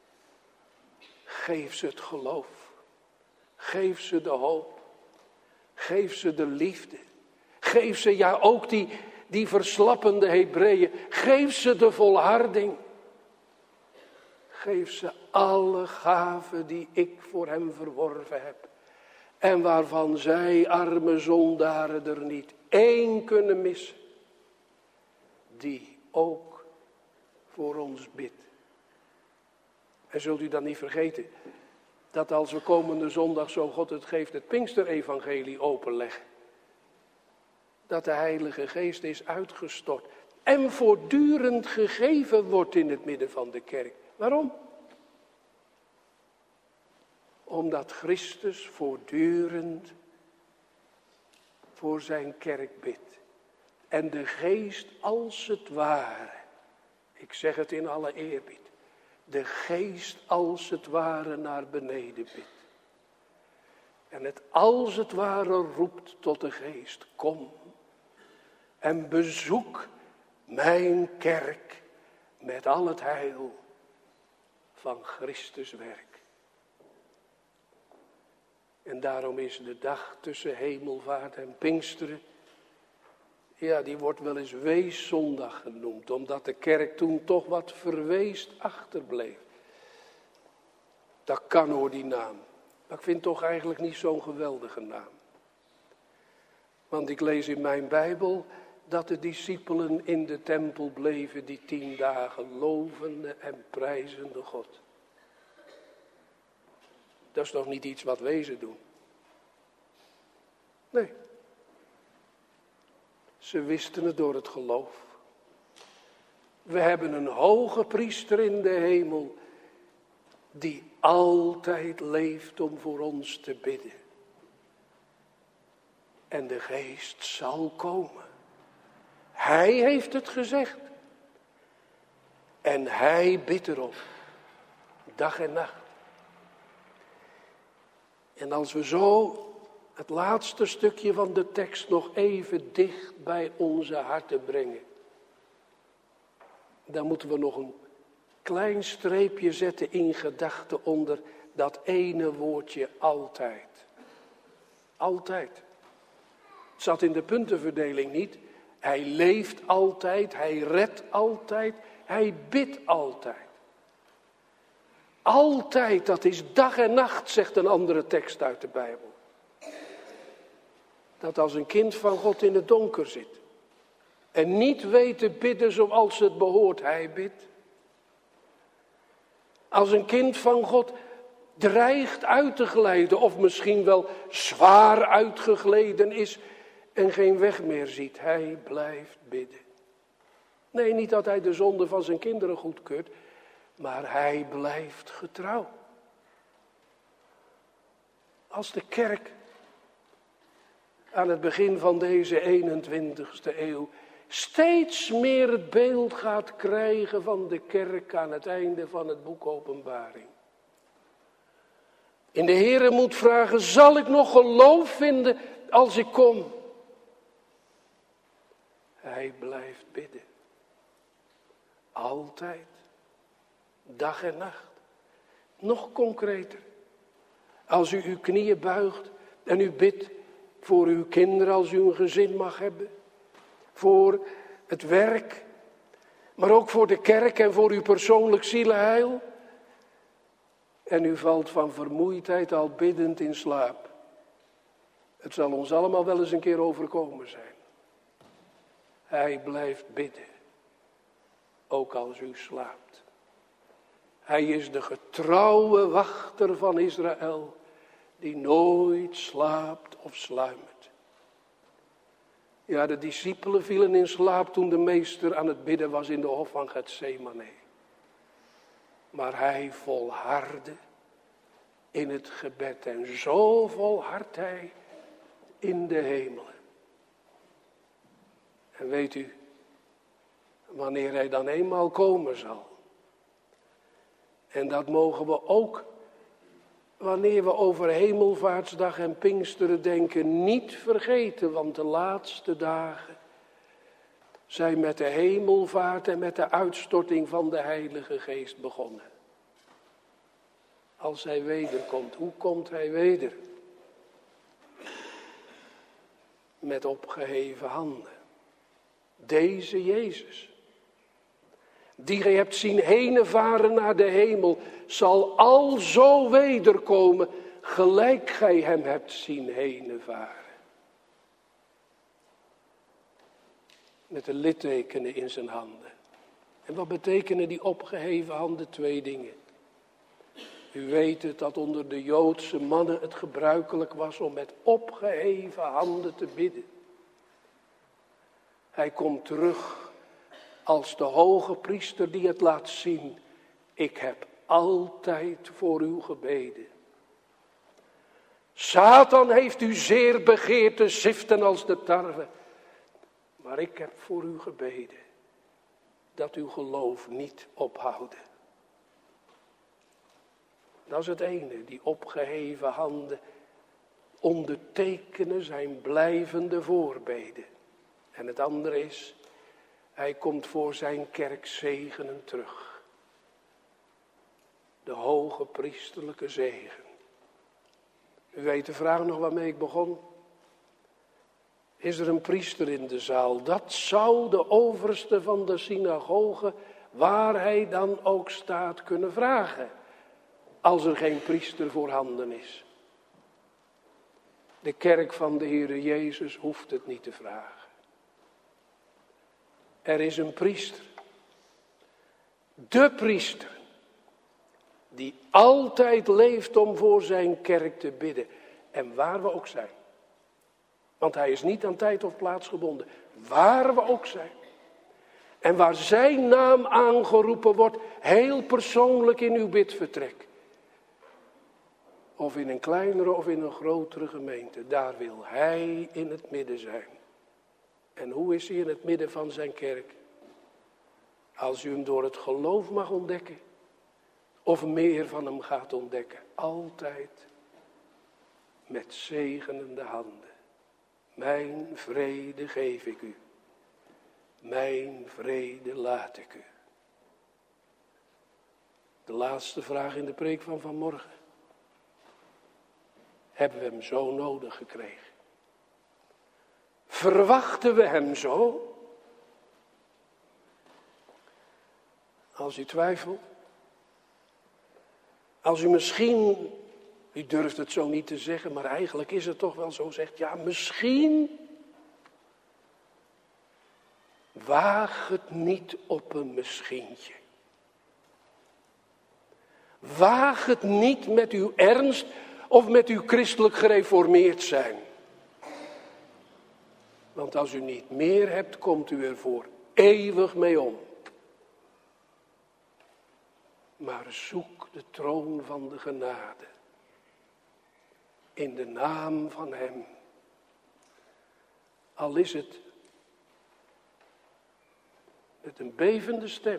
Geef ze het geloof. Geef ze de hoop. Geef ze de liefde. Geef ze, ja ook die, die verslappende Hebreeën. Geef ze de volharding. Geef ze alle gaven die ik voor hem verworven heb. En waarvan zij, arme zondaren, er niet één kunnen missen. Die ook voor ons bidt. En zult u dan niet vergeten dat als we komende zondag, zo God het geeft, het Pinksterevangelie openleggen. Dat de Heilige Geest is uitgestort en voortdurend gegeven wordt in het midden van de kerk. Waarom? Omdat Christus voortdurend voor zijn kerk bidt. En de Geest als het ware, Ik zeg het in alle eerbied. De geest als het ware naar beneden bidt. En het als het ware roept tot de geest. Kom en bezoek mijn kerk met al het heil van Christus werk. En daarom is de dag tussen hemelvaart en Pinksteren, ja, die wordt wel eens weeszondag genoemd, omdat de kerk toen toch wat verweest achterbleef. Dat kan hoor, die naam. Maar ik vind toch eigenlijk niet zo'n geweldige naam. Want ik lees in mijn Bijbel dat de discipelen in de tempel bleven die tien dagen lovende en prijzende God. Dat is toch niet iets wat wezen doen? Nee. Ze wisten het door het geloof. We hebben een hoge priester in de hemel die altijd leeft om voor ons te bidden. En de geest zal komen. Hij heeft het gezegd. En hij bidt erom. Dag en nacht. En als we zo het laatste stukje van de tekst nog even dicht bij onze harten brengen. Dan moeten we nog een klein streepje zetten in gedachten onder dat ene woordje altijd. Altijd. Het zat in de puntenverdeling niet. Hij leeft altijd, hij redt altijd, hij bidt altijd. Altijd, dat is dag en nacht, zegt een andere tekst uit de Bijbel. Dat als een kind van God in het donker zit en niet weet te bidden zoals het behoort, hij bidt. Als een kind van God dreigt uit te glijden of misschien wel zwaar uitgegleden is en geen weg meer ziet, hij blijft bidden. Nee, niet dat hij de zonde van zijn kinderen goedkeurt, maar hij blijft getrouw. Als de kerk aan het begin van deze eenentwintigste eeuw steeds meer het beeld gaat krijgen van de kerk aan het einde van het boek Openbaring. In de Heere moet vragen, zal ik nog geloof vinden als ik kom? Hij blijft bidden. Altijd. Dag en nacht. Nog concreter. Als u uw knieën buigt en u bidt voor uw kinderen als u een gezin mag hebben. Voor het werk. Maar ook voor de kerk en voor uw persoonlijk zielenheil. En u valt van vermoeidheid al biddend in slaap. Het zal ons allemaal wel eens een keer overkomen zijn. Hij blijft bidden. Ook als u slaapt. Hij is de getrouwe wachter van Israël. Die nooit slaapt of sluimert. Ja, de discipelen vielen in slaap toen de meester aan het bidden was in de hof van Getsemane. Maar hij volhardde in het gebed. En zo volhardt hij in de hemelen. En weet u, wanneer hij dan eenmaal komen zal. En dat mogen we ook, wanneer we over Hemelvaartsdag en Pinksteren denken, niet vergeten. Want de laatste dagen zijn met de hemelvaart en met de uitstorting van de Heilige Geest begonnen. Als hij wederkomt, hoe komt hij weder? Met opgeheven handen. Deze Jezus, die gij hebt zien henenvaren naar de hemel, zal alzo wederkomen, gelijk gij hem hebt zien henenvaren. Met de littekenen in zijn handen. En wat betekenen die opgeheven handen? Twee dingen. U weet het, dat onder de Joodse mannen het gebruikelijk was om met opgeheven handen te bidden. Hij komt terug als de hoge priester die het laat zien. Ik heb altijd voor u gebeden. Satan heeft u zeer begeerd te ziften als de tarwe. Maar ik heb voor u gebeden. dat uw geloof niet ophouden. Dat is het ene, die opgeheven handen ondertekenen zijn blijvende voorbeden. En het andere is, hij komt voor zijn kerk zegenen terug. De hoge priesterlijke zegen. U weet de vraag nog waarmee ik begon. Is er een priester in de zaal? Dat zou de overste van de synagoge, waar hij dan ook staat, kunnen vragen. Als er geen priester voorhanden is. De kerk van de Heere Jezus hoeft het niet te vragen. Er is een priester. De priester. Die altijd leeft om voor zijn kerk te bidden. En waar we ook zijn. Want hij is niet aan tijd of plaats gebonden. Waar we ook zijn. En waar zijn naam aangeroepen wordt. Heel persoonlijk in uw bidvertrek. Of in een kleinere of in een grotere gemeente. Daar wil hij in het midden zijn. En hoe is hij in het midden van zijn kerk? Als u hem door het geloof mag ontdekken. Of meer van hem gaat ontdekken. Altijd met zegenende handen. Mijn vrede geef ik u. Mijn vrede laat ik u. De laatste vraag in de preek van vanmorgen. Hebben we hem zo nodig gekregen? Verwachten we hem zo? Als u twijfelt. Als u misschien, u durft het zo niet te zeggen, maar eigenlijk is het toch wel zo, zegt, ja, misschien. Waag het niet op een misschientje. Waag het niet met uw ernst of met uw christelijk gereformeerd zijn. Want als u niet meer hebt, komt u er voor eeuwig mee om. Maar zoek de troon van de genade. In de naam van hem. Al is het met een bevende stem.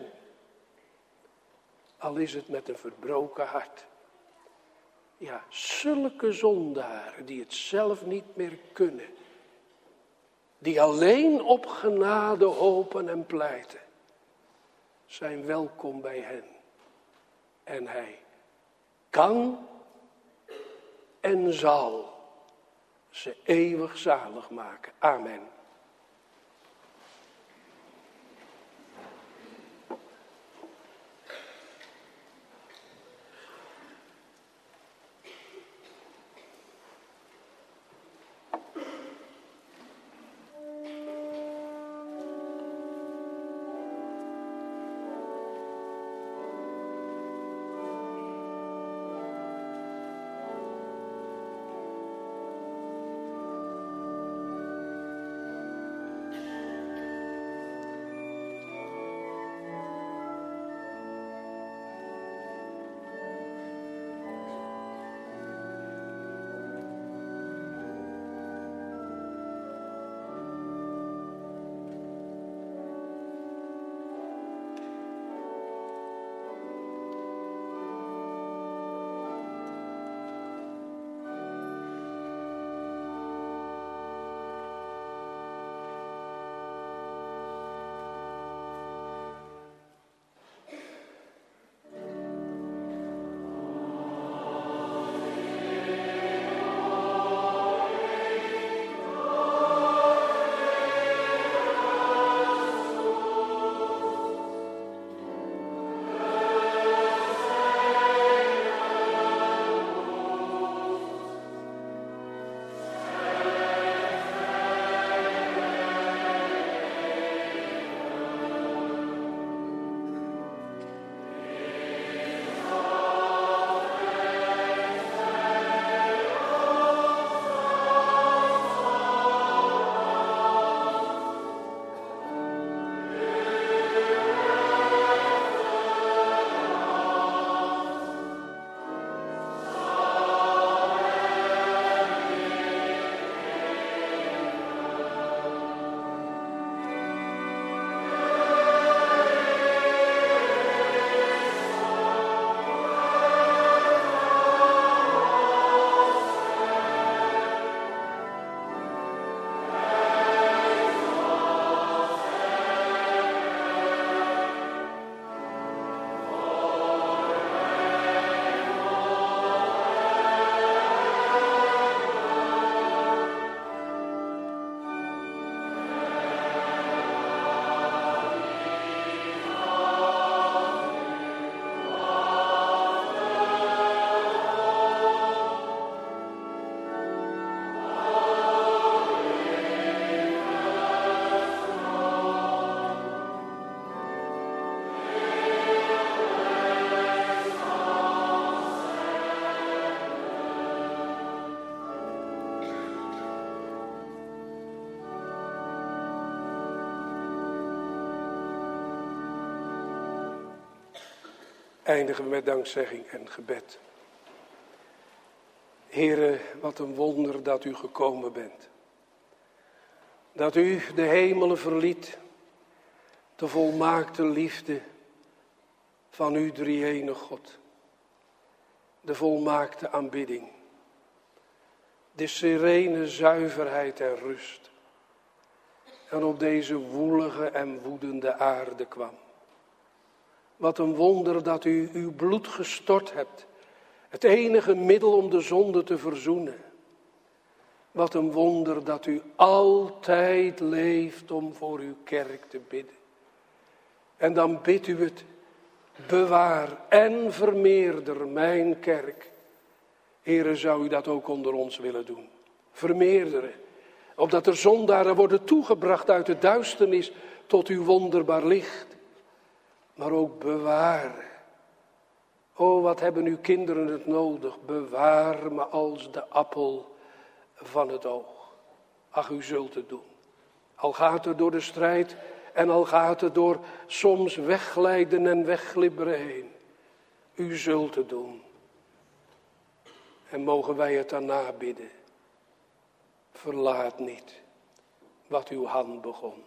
Al is het met een verbroken hart. Ja, zulke zondaren die het zelf niet meer kunnen. Die alleen op genade hopen en pleiten. Zijn welkom bij hen. En hij kan en zal ze eeuwig zalig maken. Amen. eindigen we met dankzegging en gebed. Heere, wat een wonder dat u gekomen bent. Dat u de hemelen verliet, de volmaakte liefde van uw drie-ene God. De volmaakte aanbidding. De serene zuiverheid en rust. En op deze woelige en woedende aarde kwam. Wat een wonder dat u uw bloed gestort hebt. Het enige middel om de zonde te verzoenen. Wat een wonder dat u altijd leeft om voor uw kerk te bidden. En dan bidt u het, bewaar en vermeerder mijn kerk. Heere, zou u dat ook onder ons willen doen? Vermeerderen, opdat er zondaren worden toegebracht uit de duisternis tot uw wonderbaar licht. Maar ook bewaren. O, wat hebben uw kinderen het nodig? Bewaar me als de appel van het oog. Ach, u zult het doen. Al gaat het door de strijd en al gaat het door soms wegglijden en wegglibberen heen. U zult het doen. En mogen wij het daarna bidden. Verlaat niet wat uw hand begon.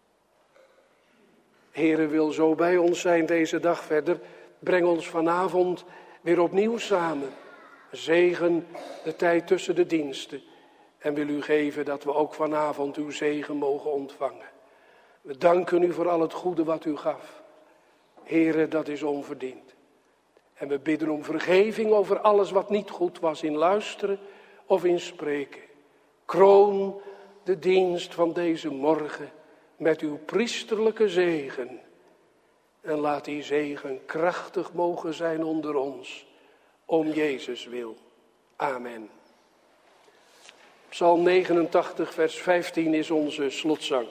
Heere, wil zo bij ons zijn deze dag verder. Breng ons vanavond weer opnieuw samen. Zegen de tijd tussen de diensten. En wil u geven dat we ook vanavond uw zegen mogen ontvangen. We danken u voor al het goede wat u gaf. Heere, dat is onverdiend. En we bidden om vergeving over alles wat niet goed was in luisteren of in spreken. Kroon de dienst van deze morgen met uw priesterlijke zegen. En laat die zegen krachtig mogen zijn onder ons, om Jezus wil. Amen. Psalm negenentachtig, vers vijftien is onze slotzang.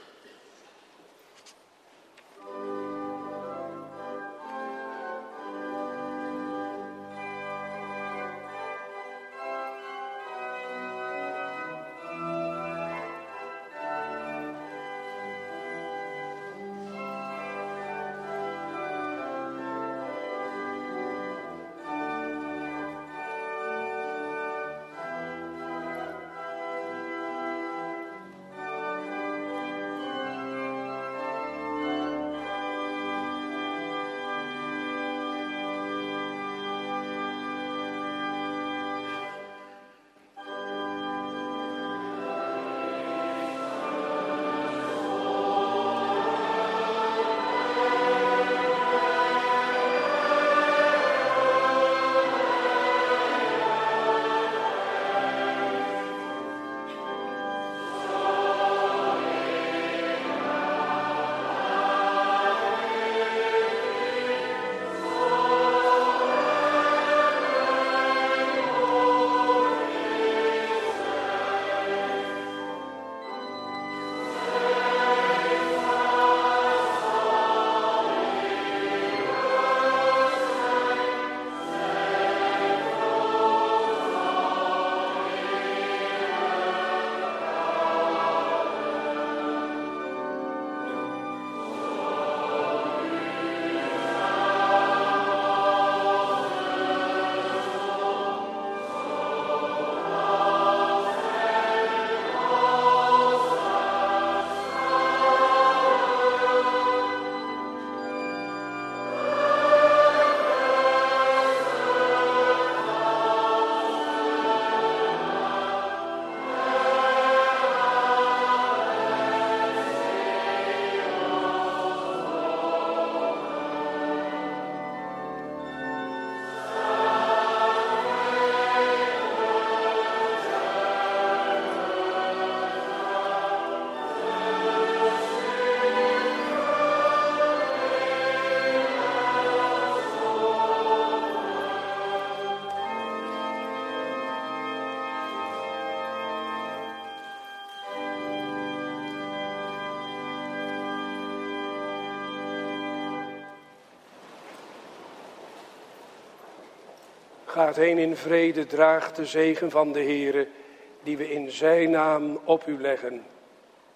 Gaat heen in vrede, draagt de zegen van de Heere, die we in zijn naam op u leggen.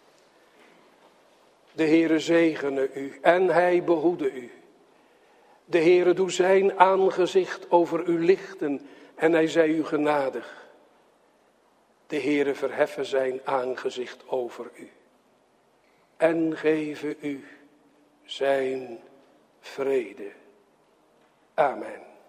De Heere zegene u en hij behoede u. De Heere doe zijn aangezicht over u lichten en hij zij u genadig. De Heere verheffen zijn aangezicht over u en geven u zijn vrede. Amen.